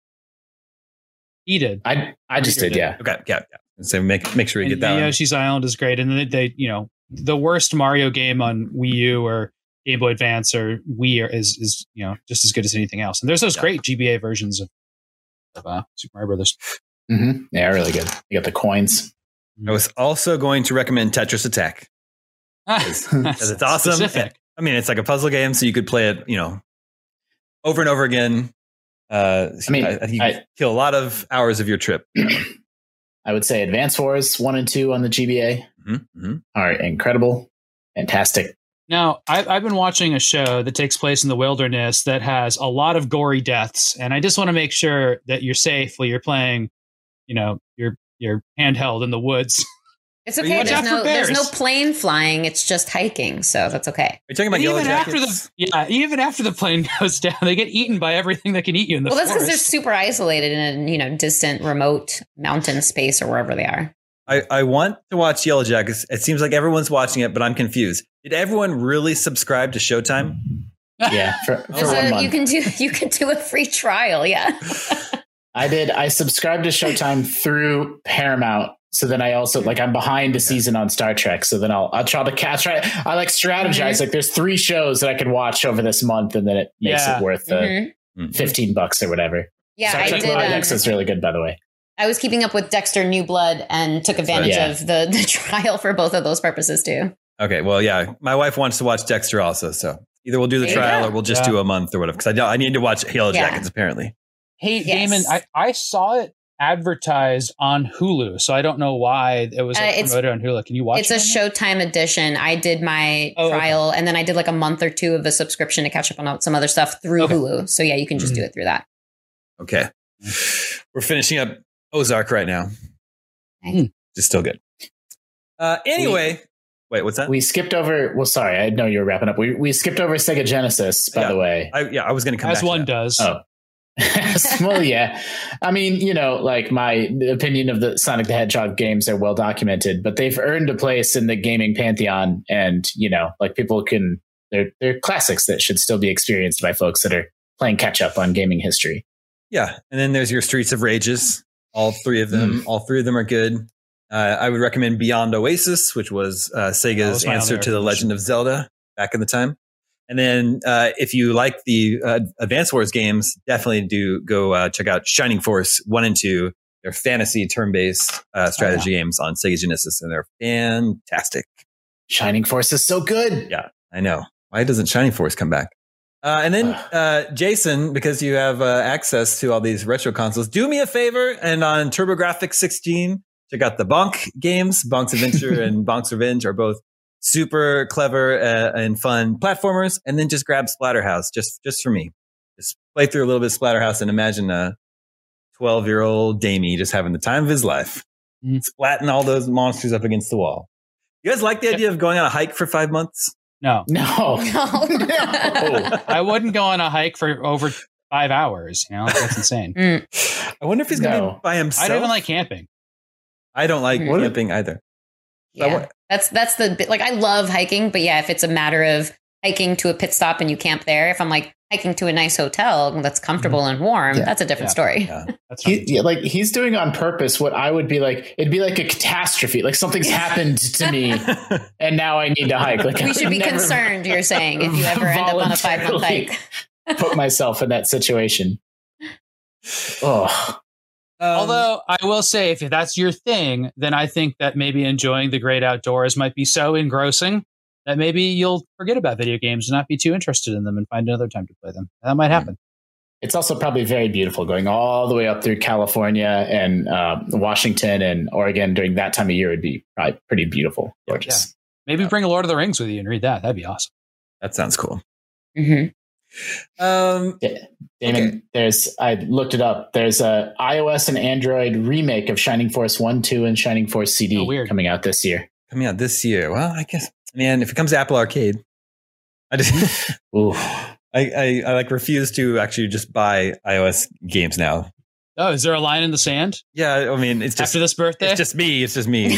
He did. I I just did, did. Yeah. Okay. Yeah. yeah. So make make sure we and get that. Yoshi's Island is great, and they, they you know the worst Mario game on Wii U or Game Boy Advance or Wii is is you know just as good as anything else. And there's those yeah. great G B A versions of, of uh, Super Mario Brothers. Mm-hmm. Yeah, really good. You got the coins. I was also going to recommend Tetris Attack because it's awesome. Specific. I mean, it's like a puzzle game, so you could play it, you know, over and over again. Uh, I mean, I, you I, kill a lot of hours of your trip. I would say Advance Wars one and two on the G B A mm-hmm, mm-hmm. are incredible, fantastic. Now, I've, I've been watching a show that takes place in the wilderness that has a lot of gory deaths, and I just want to make sure that you're safe while you're playing. You know, your your handheld in the woods. It's okay. There's no, there's no plane flying. It's just hiking, so that's okay. Are you talking about even yellow after the yeah, even after the plane goes down, they get eaten by everything that can eat you in the well, forest. Well, that's because they're super isolated in a you know distant, remote mountain space or wherever they are. I, I want to watch Yellow Jackets. It seems like everyone's watching it, but I'm confused. Did everyone really subscribe to Showtime? Yeah, for, for one a, month. you can do you can do a free trial. Yeah. I did. I subscribed to Showtime through Paramount. So then I also like I'm behind a season on Star Trek. So then I'll I'll try to catch. Try, I like strategize. Mm-hmm. Like there's three shows that I can watch over this month, and then it makes yeah. it worth the mm-hmm. fifteen bucks or whatever. Yeah, Star I Trek did. X um, is really good, by the way. I was keeping up with Dexter New Blood and took advantage yeah. of the the trial for both of those purposes too. Okay, well, yeah, my wife wants to watch Dexter also, so Either we'll do the There you trial go. or we'll just Yeah. do a month or whatever. Because I, I need to watch Yellow Yeah. Jackets, apparently. Hey, Yes. Damon, I, I saw it advertised on Hulu, so I don't know why it was Uh, like, it's- promoted on Hulu. Can you watch It's a it? on Showtime edition. I did my Oh, okay. trial and then I did like a month or two of a subscription to catch up on some other stuff through Okay. Hulu. So yeah, you can just Mhm. do it through that. Okay. We're finishing up Ozark right now. Okay. It's still good. Uh, anyway, wait, what's that? We skipped over. Well, sorry, I know you were wrapping up. We we skipped over Sega Genesis, by Yeah. the way. I, yeah, I was going to come As back to one that. does. Oh. Well, yeah. I mean, you know, like my opinion of the Sonic the Hedgehog games are well documented, but they've earned a place in the gaming pantheon, and you know, like people can. They're they're classics that should still be experienced by folks that are playing catch up on gaming history. Yeah, and then there's your Streets of Rages. All three of them. Mm. All three of them are good. Uh, I would recommend Beyond Oasis, which was uh, That Sega's was my answer only to The Legend of Zelda back in the time. And then uh, if you like the uh, Advance Wars games, definitely do go uh, check out Shining Force one and two. They're fantasy turn-based uh, strategy games on Sega Genesis, and they're fantastic. Shining Force is so good. Yeah, I know. Why doesn't Shining Force come back? Uh, and then, uh, Jason, because you have uh, access to all these retro consoles, do me a favor and on TurboGrafx sixteen, check out the Bonk games. Bonk's Adventure and Bonk's Revenge are both super clever uh, and fun platformers. And then just grab Splatterhouse, just just for me. Just play through a little bit of Splatterhouse and imagine a twelve-year-old Damie just having the time of his life, Mhm. splatting all those monsters up against the wall. You guys like the idea of going on a hike for five months? No, No, No. no. I wouldn't go on a hike for over five hours. You know, that's insane. Mm, I wonder if he's going to No. be by himself. I don't even like camping. I don't like Mhm. camping either. I yeah. wa- That's that's the bit. Like I love hiking, but yeah, if it's a matter of hiking to a pit stop and you camp there, if I'm like hiking to a nice hotel that's comfortable and warm, Yeah. that's a different Yeah. story. Yeah. That's He, fine. yeah, like he's doing on purpose what I would be like. It'd be like a catastrophe. Like something's happened to me, and now I need to hike. Like I We would should be never concerned, you're saying, if you ever end up on a five month voluntarily hike. Put myself in that situation. Oh, Um, Although I will say, if that's your thing, then I think that maybe enjoying the great outdoors might be so engrossing that maybe you'll forget about video games and not be too interested in them and find another time to play them. That might happen. it's also probably very beautiful going all the way up through California and uh, Washington and Oregon during that time of year would be probably pretty beautiful, gorgeous. Maybe bring Lord of the Rings with you and read that. That'd be awesome. that sounds cool. hmm Um, Damon, Okay. there's I looked it up. There's a iOS and Android remake of Shining Force one, two, and Shining Force C D Oh, weird. coming out this year. coming out this year. Well, I guess, man, if it comes to Apple Arcade, I just, Ooh. I, I, I like refuse to actually just buy iOS games now. Oh, is there a line in the sand Yeah, I mean, it's just after this birthday? it's just me. It's just me.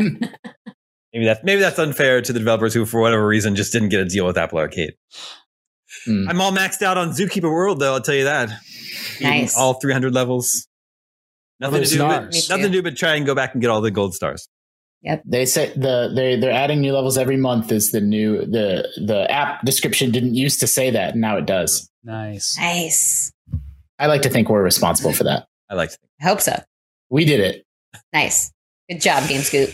maybe that's maybe that's unfair to the developers who, for whatever reason, just didn't get a deal with Apple Arcade. Mm. I'm all maxed out on Zookeeper World, though. I'll tell you that. Nice. Eating all three hundred levels. Nothing to those do but stars. Me nothing to too. do but try and go back and get all the gold stars. They say the they they're adding new levels every month. Is the new the the app description didn't used to say that, and now it does. Nice. Nice. I like to think we're responsible for that. I like to think. I hope so. We did it. Nice. Good job, Game Scoop.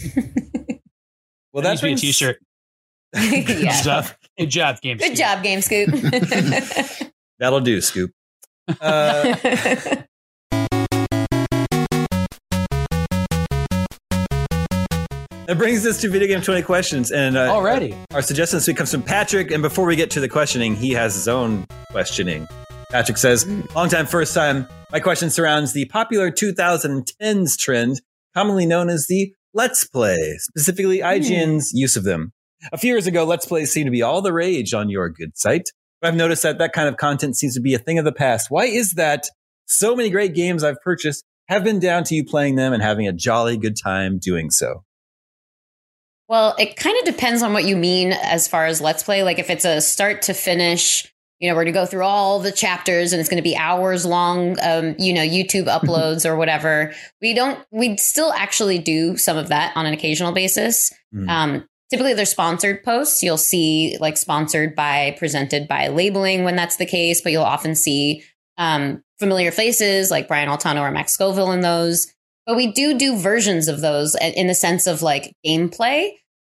Well, That that needs to be a brings- t-shirt. Good yeah. job. Good job, Game Good Scoop. job, Game Scoop. That'll do, Scoop. Uh, that brings us to Video Game twenty questions. And uh, Already. our suggestion this week comes from Patrick. And before we get to the questioning, he has his own questioning. Patrick says, long time, first time. My question surrounds the popular two thousand tens trend, commonly known as the Let's Play, specifically I G N's use of them. A few years ago, Let's Plays seemed to be all the rage on your good site. But I've noticed that that kind of content seems to be a thing of the past. Why is that? So many great games I've purchased have been down to you playing them and having a jolly good time doing so. Well, it kind of depends on what you mean as far as Let's Play. Like if it's a start to finish, you know, we're going to go through all the chapters and it's going to be hours long, um, you know, YouTube uploads or whatever. We don't, we still actually do some of that on an occasional basis. Mm. Um, typically they're sponsored posts. You'll see like sponsored by, presented by labeling when that's the case, but you'll often see um, familiar faces like Brian Altano or Max Scoville in those. But we do do versions of those in the sense of like gameplay.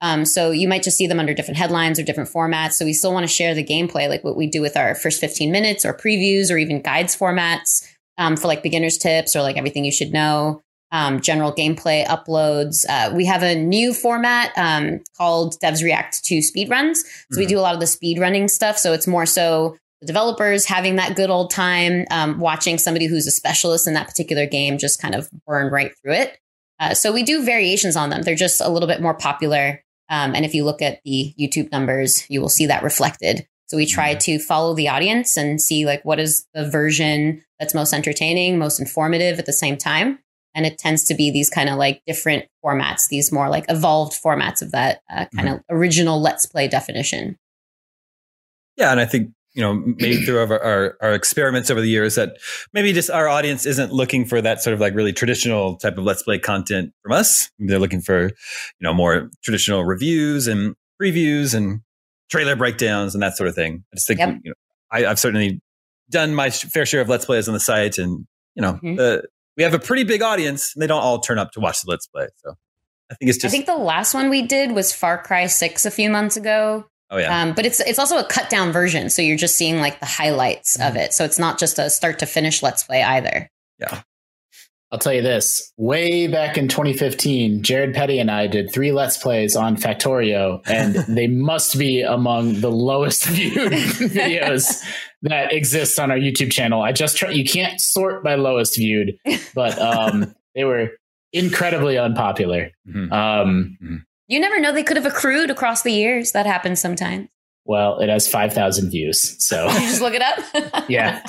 Um, so you might just see them under different headlines or different formats. So we still want to share the gameplay, like what we do with our first fifteen minutes or previews or even guides formats um, for like beginner's tips or like everything you should know, um, general gameplay uploads. Uh, we have a new format um, called Devs React to Speedruns. So mm-hmm. we do a lot of the speedrunning stuff. So it's more so the developers having that good old time um, watching somebody who's a specialist in that particular game just kind of burn right through it. Uh, so we do variations on them. They're just a little bit more popular. Um, and if you look at the YouTube numbers, you will see that reflected. So we try to follow the audience and see like what is the version that's most entertaining, most informative at the same time. And it tends to be these kind of like different formats, these more like evolved formats of that uh, kind mm-hmm. of original Let's Play definition. Yeah. And I think, you know, maybe through our, our, our experiments over the years that maybe just our audience isn't looking for that sort of like really traditional type of Let's Play content from us. They're looking for, you know, more traditional reviews and previews and trailer breakdowns and that sort of thing. I just think, yep. you know, I, I've certainly done my fair share of Let's Plays on the site, and, you know, mm-hmm. uh, we have a pretty big audience and they don't all turn up to watch the Let's Play. So I think it's just. I think the last one we did was Far Cry six a few months ago. Oh, yeah. Um, but it's it's also a cut down version. So you're just seeing like the highlights mm-hmm. of it. So it's not just a start to finish Let's Play either. Yeah. I'll tell you this. Way back in twenty fifteen, Jared Petty and I did three Let's Plays on Factorio, and they must be among the lowest viewed videos that exist on our YouTube channel. I just try, you can't sort by lowest viewed, but um, they were incredibly unpopular. Mm-hmm. Um, mm-hmm. You never know. They could have accrued across the years. That happens sometimes. Well, it has five thousand views. So you just look it up. Yeah.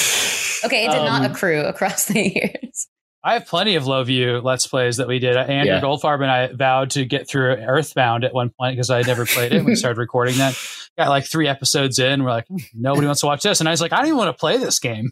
Okay. It did um, not accrue across the years. I have plenty of low view Let's Plays that we did. Andrew yeah. Goldfarb and I vowed to get through Earthbound at one point because I had never played it. We started recording that. Got like three episodes in. We're like, nobody wants to watch this. And I was like, I don't even want to play this game.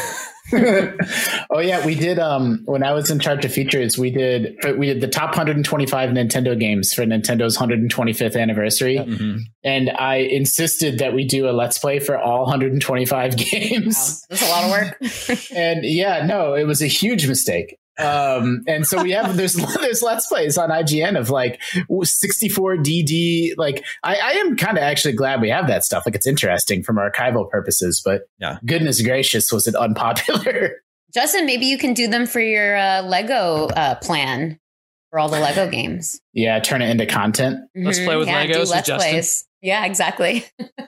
Oh yeah, we did. Um, when I was in charge of features, we did we did the top one hundred twenty-five Nintendo games for Nintendo's one hundred twenty-fifth anniversary, mm-hmm. and I insisted that we do a Let's Play for all one hundred twenty-five games. Wow, that's a lot of work. And yeah, no, it was a huge mistake. Um, and so we have there's there's Let's Plays on I G N of like sixty-four D D. Like I, I am kind of actually glad we have that stuff. Like it's interesting from archival purposes, but yeah, goodness gracious, was it unpopular? Justin, maybe you can do them for your uh, Lego uh, plan for all the Lego games. Yeah, turn it into content. Mm-hmm. Let's play with yeah, Legos with Justin. Plays. Yeah, exactly.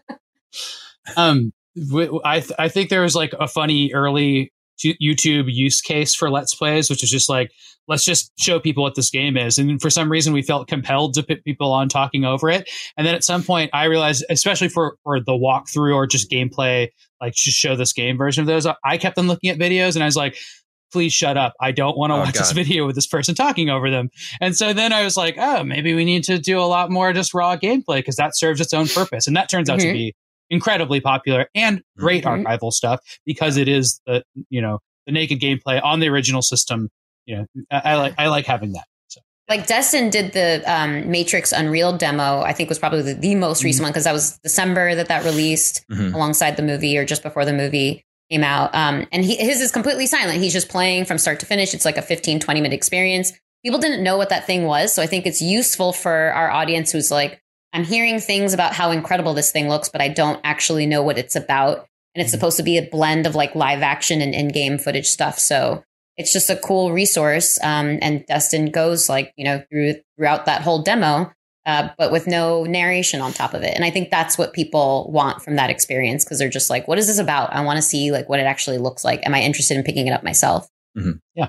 um, I th- I think there was like a funny early YouTube use case for Let's Plays, which is just like, let's just show people what this game is. And for some reason, we felt compelled to put people on talking over it. And then at some point, I realized, especially for, for the walkthrough or just gameplay, like just show this game version of those, I kept on looking at videos and I was like, please shut up. I don't want to oh, watch God. this video with this person talking over them. And so then I was like, oh, maybe we need to do a lot more just raw gameplay because that serves its own purpose. And that turns out mm-hmm. to be incredibly popular and great mm-hmm. archival stuff because it is the, you know, the naked gameplay on the original system. You know, I, I like, I like having that. So. Like Destin did the um, Matrix Unreal demo, I think was probably the, the most recent mm-hmm. one because that was December that that released mm-hmm. alongside the movie or just before the movie came out. Um, and he, his is completely silent. He's just playing from start to finish. It's like a fifteen, twenty minute experience. People didn't know what that thing was. So I think it's useful for our audience who's like, I'm hearing things about how incredible this thing looks, but I don't actually know what it's about. And it's supposed to be a blend of like live action and in-game footage stuff. So it's just a cool resource. Um, and Destin goes like, you know, through throughout that whole demo, uh, but with no narration on top of it. And I think that's what people want from that experience because they're just like, what is this about? I want to see like what it actually looks like. Am I interested in picking it up myself? Mm-hmm. Yeah.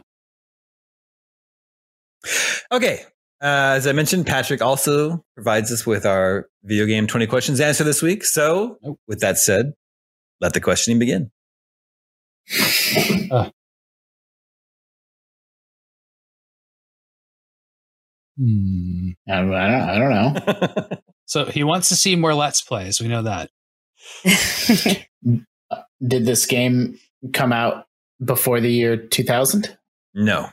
Okay. Uh, as I mentioned, Patrick also provides us with our video game twenty questions answer this week. So with that said, let the questioning begin. uh. Hmm. I, don't, I don't know. So he wants to see more Let's Plays. We know that. Did this game come out before the year two thousand? No.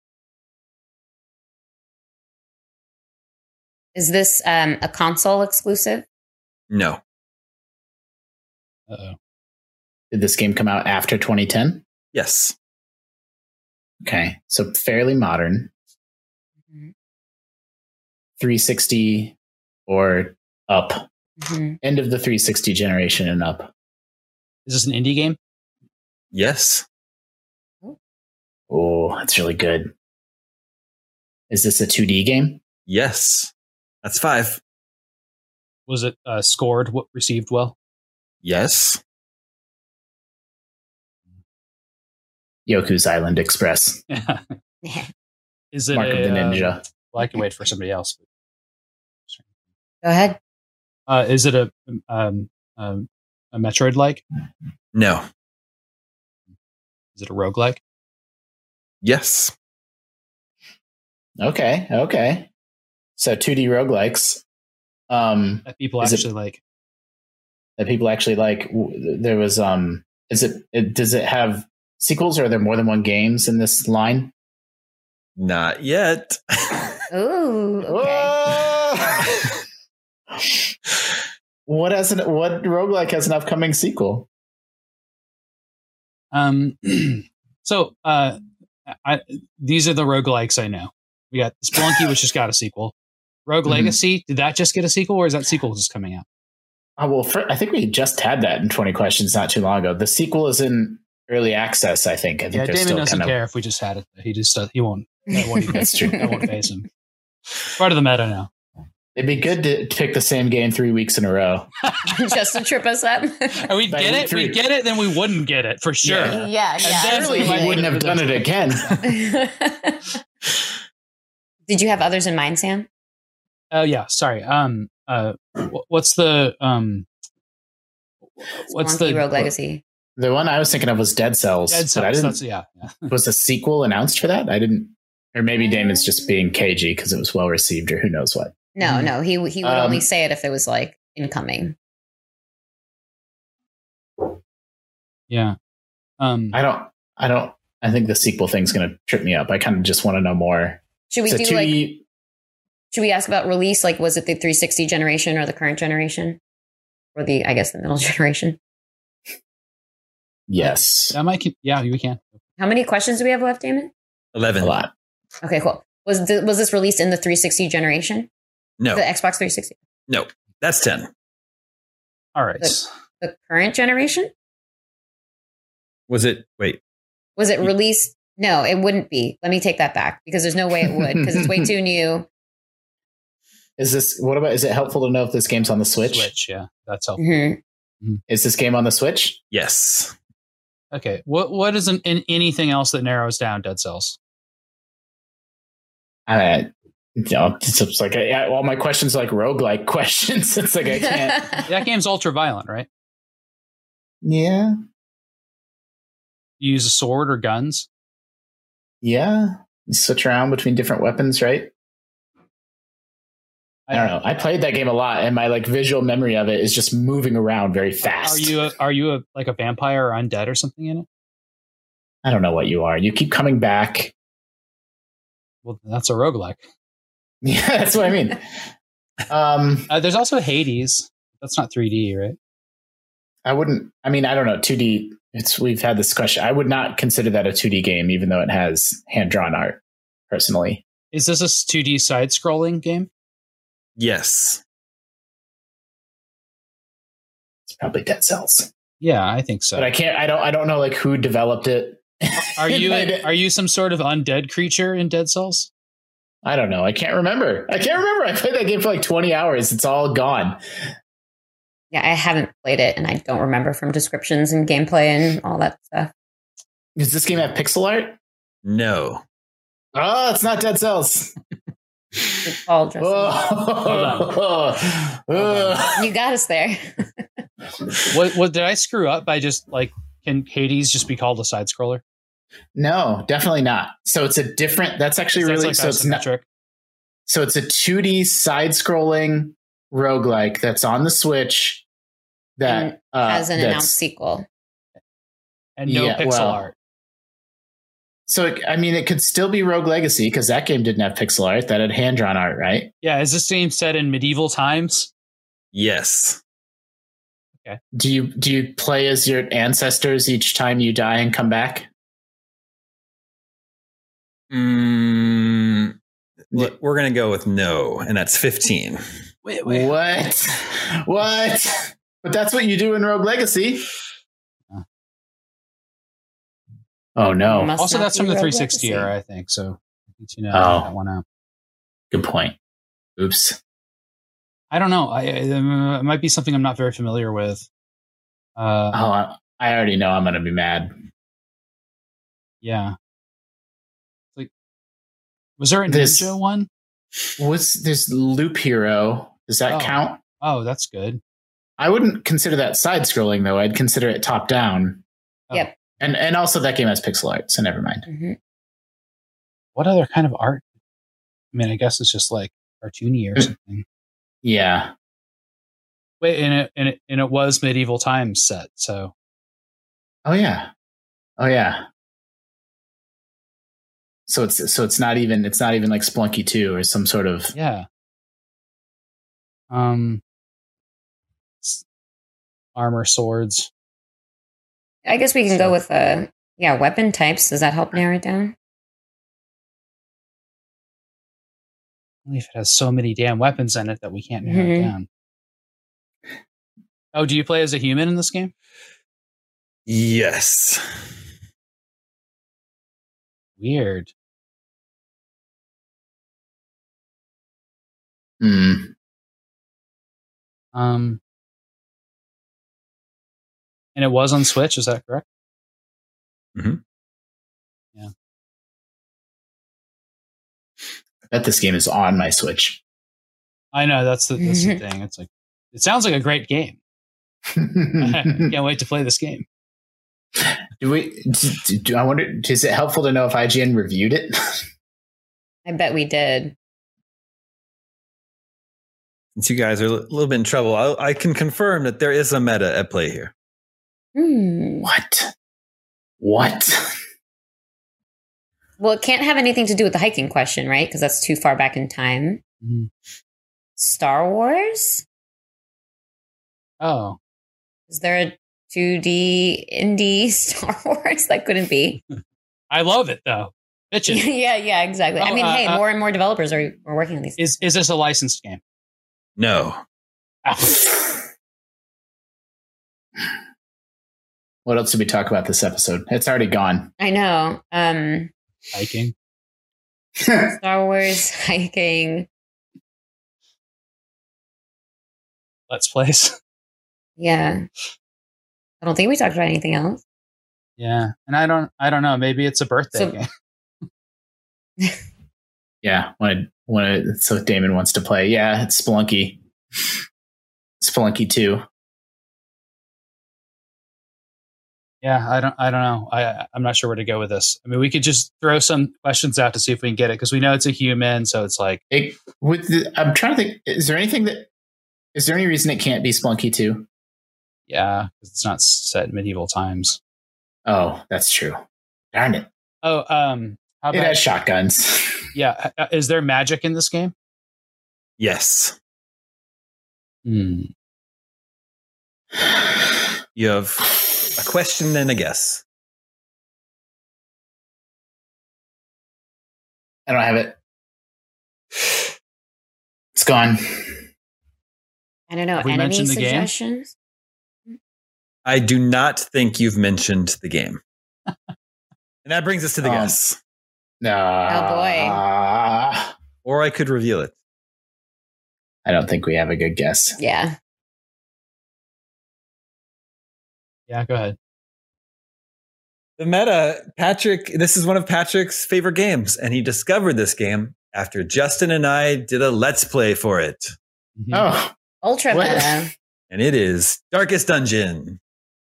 Is this um, a console exclusive? No. Uh-oh. Did this game come out after twenty ten? Yes. Okay, so fairly modern. Mm-hmm. three sixty or up. Mm-hmm. End of the three sixty generation and up. Is this an indie game? Yes. Oh, that's really good. Is this a two D game? Yes. That's five. Was it uh, scored? What received well? Yes. Yoku's Island Express. Is it Mark a, of the Ninja? Uh, well, I can wait for somebody else. Go ahead. Uh, is it a um, um, a Metroid-like? No. Is it a roguelike? Yes. Okay, okay. So two D roguelikes. Um, That people Is it- actually like. that people actually like. W- There was um. Is it, it? Does it have sequels, or are there more than one games in this line? Not yet. Ooh. Okay. Oh! What has an what roguelike has an upcoming sequel? Um, so uh, I, these are the roguelikes I know. We got Spelunky, which just got a sequel. Rogue Mhm. Legacy, did that just get a sequel, or is that sequel just coming out? Oh, well, for, I think we just had that in twenty questions not too long ago. The sequel is in early access. I think. I think Yeah, they're Damon still doesn't kind care if we just had it. He just uh, he won't. That won't, even, That's true. that won't phase him. Part of the meta now. It'd be good to pick the same game three weeks in a row. Just to trip us up. And we'd By get week it, three. we'd get it, then we wouldn't get it for sure. Yeah. yeah, And yeah. then Surely we he might- wouldn't have done it again. Did you have others in mind, Sam? Oh yeah, sorry. Um, uh, wh- what's the um, what's Spelunky the Rogue Legacy? The one I was thinking of was Dead Cells. Dead but I Cells? didn't, That's yeah, yeah. was a sequel announced for that? I didn't. Or maybe Damon's just being cagey because it was well received, or who knows what. No, Mhm. no. He he would Um, only say it if it was like incoming. Yeah. Um, I don't. I don't. I think the sequel thing's going to trip me up. I kind of just want to know more. Should we It's a do like? 2D Should we ask about release? Like, was it the three sixty generation or the current generation, or the I guess the middle generation? Yes, that might. Yeah, we can. How many questions do we have left, Damon? eleven. a lot. Okay, cool. Was th- was this released in the three sixty generation? No. The Xbox three sixty. No. That's ten. All right. The- The current generation? Was it? Wait. Was it released? No, it wouldn't be. Let me take that back because there's no way it would because it's way too new. Is this? What about? Is it helpful to know if this game's on the Switch? Switch. Yeah, that's helpful. Mhm. Is this game on the Switch? Yes. Okay. What what is an, in anything else that narrows down Dead Cells? I, you know, it's just like I, all my questions are like roguelike questions. It's like I can't. That game's ultra violent, right? Yeah, You use a sword or guns. yeah. You switch around between different weapons, right? I don't know. I played that game a lot, and my like visual memory of it is just moving around very fast. Are you a, are you a, like a vampire or undead or something in it? I don't know what you are. You keep coming back. Well, that's a roguelike. Yeah, that's what I mean. Um, Uh, there's also Hades. That's not three D, right? I wouldn't. I mean, I don't know. two D. It's we've had this question. I would not consider that a two D game, even though it has hand drawn art. Personally, Is this a two D side scrolling game? Yes. it's probably Dead Cells. Yeah, I think so. But I can't. I don't. I don't know like who developed it. Are you I d- are you some sort of undead creature in Dead Cells? I don't know. I can't remember. I can't remember. I played that game for like twenty hours. It's all gone. Yeah, I haven't played it, and I don't remember from descriptions and gameplay and all that stuff. Does this game have pixel art? No. Oh, it's not Dead Cells. It's all just Oh. Oh. you got us there. What what did I screw up by just like can Hades just be called a side scroller? No, definitely not. So it's a different. That's actually That's really. like so it's not. isometric. So it's a two D side-scrolling roguelike that's on the Switch. That And uh, Has an that's- announced sequel. and no Yeah, pixel well, art. So it, I mean, it could still be Rogue Legacy because that game didn't have pixel art. That had hand drawn art, right? Yeah, is this game set in medieval times? Yes. Do you do you play as your ancestors each time you die and come back? Mm, We're going to go with no, and that's fifteen. Wait, wait. What? What? But that's what you do in Rogue Legacy. Oh, no. Also, that's from the three sixty era, I think. So, you know, oh. that one out. Good point. Oops. I don't know. I, I, it might be something I'm not very familiar with. Uh, oh, I, I already know I'm going to be mad. Yeah. Like, was there a this, Ninja one? What's this Loop Hero? Does that oh. count? Oh, that's good. I wouldn't consider that side-scrolling, though. I'd consider it top-down. Oh. Yep. And and also that game has pixel art, so never mind. Mm-hmm. What other kind of art? I mean, I guess it's just like cartoony or something. Yeah. Wait, and it and it and it was medieval times set. So. Oh yeah. Oh yeah. So it's so it's not even it's not even like Splunky two or some sort of yeah. Um. Armor, swords. I guess we can so. go with uh yeah weapon types. Does that help narrow it down? Only if it has so many damn weapons in it that we can't narrow mm-hmm. it down. Oh, do you play as a human in this game? Yes. Weird. Hmm. Um. And it was on Switch, is that correct? Mm-hmm. Yeah. I bet this game is on my Switch. I know, that's the, that's the thing. It's like, it sounds like a great game. Can't wait to play this game. Do we? Do, do I wonder? Is it helpful to know if I G N reviewed it? I bet we did. Since you guys are a little bit in trouble, I, I can confirm that there is a meta at play here. Hmm. What? What? Well, it can't have anything to do with the hiking question, right? Because that's too far back in time. Mm-hmm. Star Wars? Oh. Is there a two D indie Star Wars? That couldn't be. I love it, though. Bitchin'. yeah, yeah, exactly. Oh, I mean, uh, hey, uh, more and more developers are, are working on these. Is Is this a licensed game? No. What else did we talk about this episode? It's already gone. I know. Um, hiking. Star Wars, hiking. Let's Plays. Yeah. I don't think we talked about anything else. Yeah. And I don't I don't know. Maybe it's a birthday so, game. yeah. When, when so Damon wants to play. Yeah, it's Spelunky. Spelunky two. Yeah, I don't. I don't know. I I'm not sure where to go with this. I mean, we could just throw some questions out to see if we can get it because we know it's a human, so it's like. It, with the, I'm trying to think. Is there anything that? Is there any reason it can't be Spelunky two? Yeah, it's not set in medieval times. Oh, that's true. Darn it. Oh, um, how about, it has shotguns. Yeah, is there magic in this game? Yes. Hmm. You have a question and a guess. I don't have it. It's gone. I don't know. Have we Enemy mentioned the suggestions? game? I do not think you've mentioned the game. And that brings us to the um, guess. No. Oh, boy. Or I could reveal it. I don't think we have a good guess. Yeah. Yeah, go ahead. The meta, Patrick, this is one of Patrick's favorite games, and he discovered this game after Justin and I did a Let's Play for it. Mm-hmm. Oh. Ultra What? meta. And it is Darkest Dungeon.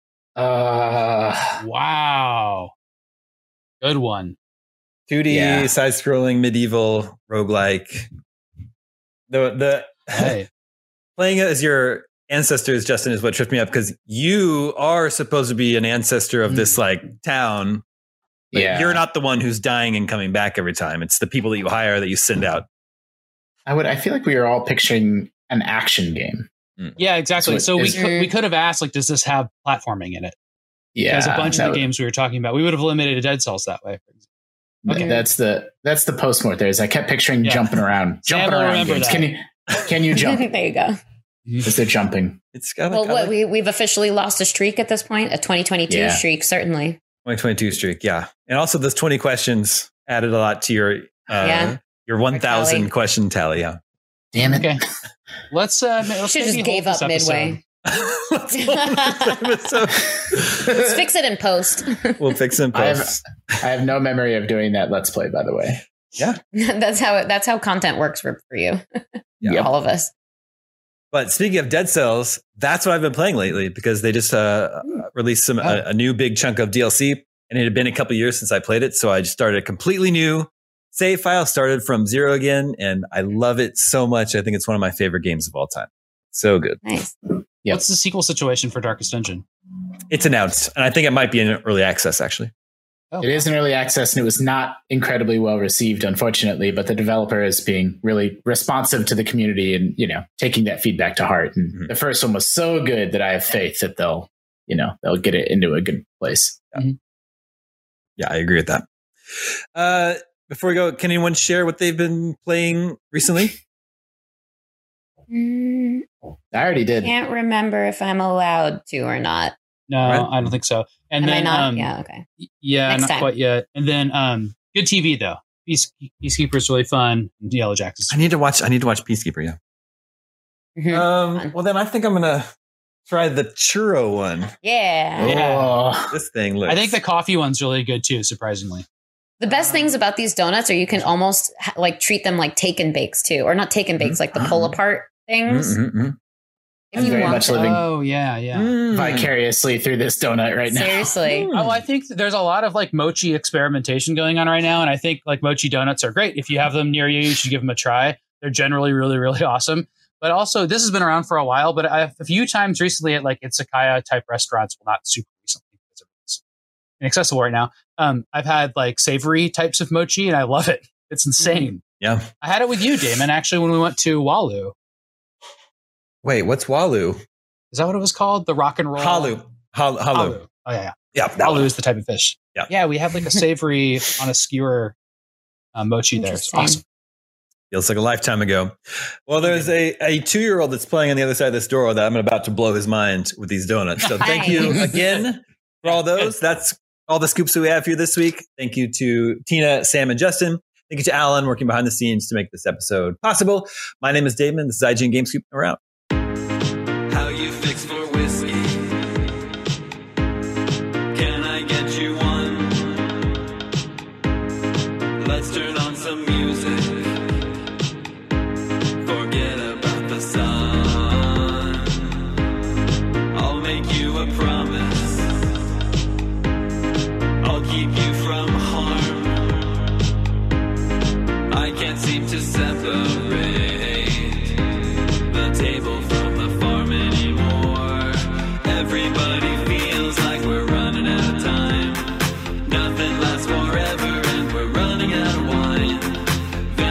Uh, Wow. Good one. two D, Yeah. side-scrolling, medieval, roguelike. The, the Hey. playing it as your ancestors, Justin, is what tripped me up because you are supposed to be an ancestor of this like town. But yeah. you're not the one who's dying and coming back every time. It's the people that you hire that you send out. I would. I feel like we were all picturing an action game. Yeah, exactly. So So we is- could, we could have asked, like, does this have platforming in it? Yeah, Because a bunch that of the would- games we were talking about, we would have eliminated Dead Cells that way. Okay. That's the that's the post-mort there. Is I kept picturing yeah. jumping around. Jumping Sam around games. Can you can you jump? There you go. Is there jumping? It's got well, what we we've officially lost a streak at this point, a twenty twenty-two yeah. streak, certainly. twenty twenty-two streak, yeah. And also those twenty questions added a lot to your uh, yeah. your one thousand question tally. Yeah. Damn it. Okay. Let's uh let's should just gave up midway. let's, let's fix it in post. We'll fix it in post. I have, I have no memory of doing that Let's Play, by the way. Yeah. that's how it, that's how content works for, for you. Yeah. All of us. But speaking of Dead Cells, that's what I've been playing lately because they just uh, released some oh. a, a new big chunk of D L C, and it had been a couple years since I played it, so I just started a completely new save file, started from zero again, and I love it so much. I think it's one of my favorite games of all time. So good. Nice. Yep. What's the sequel situation for Darkest Dungeon? It's announced, and I think it might be in early access, actually. Oh. It is in early access, and it was not incredibly well received, unfortunately, but the developer is being really responsive to the community and, you know, taking that feedback to heart. And mm-hmm. the first one was so good that I have faith that they'll, you know, they'll get it into a good place. Yeah, mm-hmm. yeah I agree with that. Uh, before we go, can anyone share what they've been playing recently? Mm, I already did. Can't remember if I'm allowed to or not. No, right? I don't think so. And Am then, I not? Um, yeah, okay. Yeah, Next not time. quite yet. And then, um, good T V though. Peace, Peacekeeper's really fun. Yellow Jackets. I need to watch. I need to watch Peacekeeper. Yeah. Mm-hmm. Um. Well, then I think I'm gonna try the churro one. Yeah. Yeah. Oh, this thing looks. I think the coffee one's really good too. Surprisingly. The best things about these donuts are you can almost ha- like treat them like take and bakes too, or not take and bakes, like the pull apart things. Mm-hmm. If I'm you very want much to. living Oh yeah, yeah. Mm. vicariously through this donut right now. Seriously. Oh, I think there's a lot of like mochi experimentation going on right now, and I think like mochi donuts are great. If you have them near you, you should give them a try. They're generally really, really awesome. But also, this has been around for a while. But I've a few times recently at like Izakaya type restaurants, well, not super recently, because it's inaccessible right now. Um, I've had like savory types of mochi, and I love it. It's insane. Yeah, I had it with you, Damon. Actually, when we went to Walu. Wait, what's Walu? Is that what it was called? The rock and roll Halu. Halu. Halu. Oh yeah, yeah. Yeah, Halu is the type of fish. Yeah, yeah. We have like a savory on a skewer uh, mochi there. It's awesome. Feels like a lifetime ago. Well, there's a, a two-year-old that's playing on the other side of this door that I'm about to blow his mind with these donuts. So thank you again for all those. That's all the scoops that we have for you this week. Thank you to Tina, Sam, and Justin. Thank you to Alan working behind the scenes to make this episode possible. My name is Damon. This is I G N Game Scoop. We're out. How you fix for whiskey? Can I get you one? Let's turn on some music. Forget about the sun. I'll make you a promise. I'll keep you from harm. I can't seem to separate the table from the farm anymore. Everybody feels like we're running out of time. Nothing lasts forever and we're running out of wine.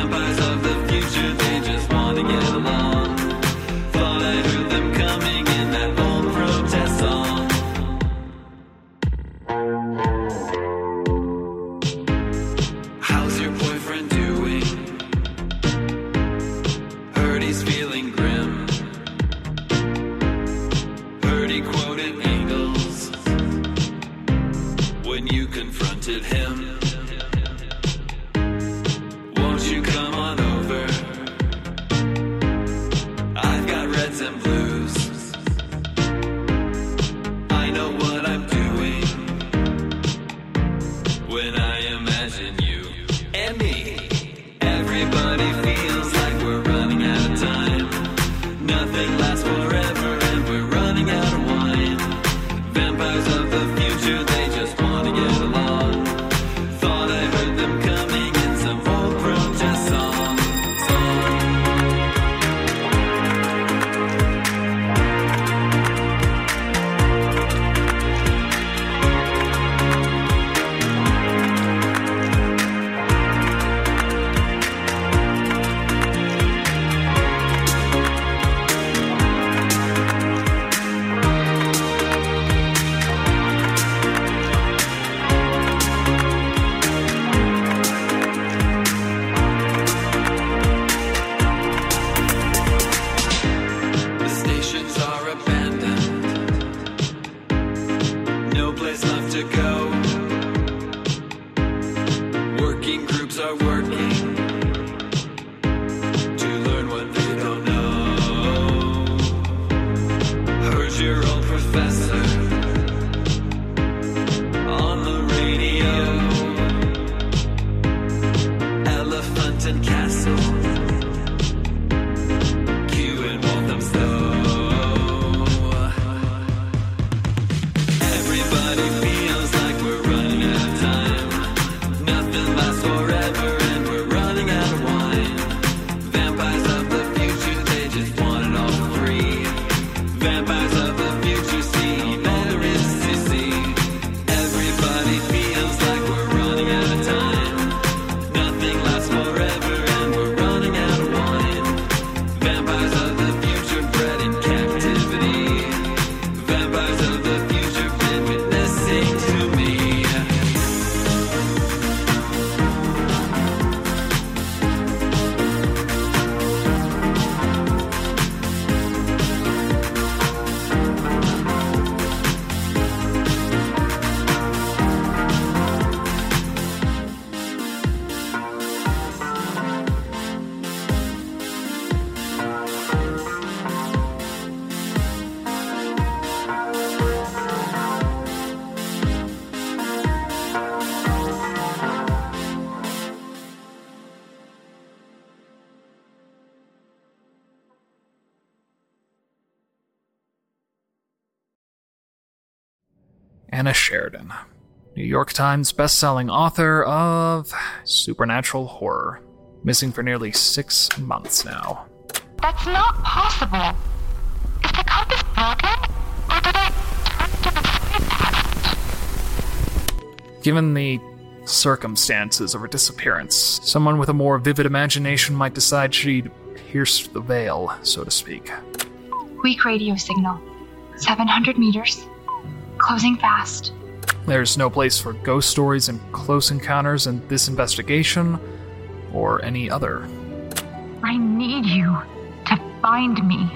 Anna Sheridan, New York Times bestselling author of supernatural horror, missing for nearly six months now. That's not possible. Is the compass broken, or did I turn to the side? Given the circumstances of her disappearance, someone with a more vivid imagination might decide she'd pierced the veil, so to speak. Weak radio signal. seven hundred meters. Closing fast. There's no place for ghost stories and close encounters in this investigation, or any other. I need you to find me.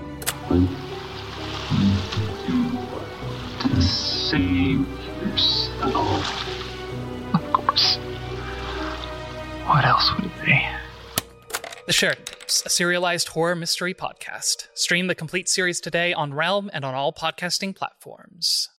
To save yourself. Of course. What else would it be? The Sheridan Tapes, a serialized horror mystery podcast. Stream the complete series today on Realm and on all podcasting platforms.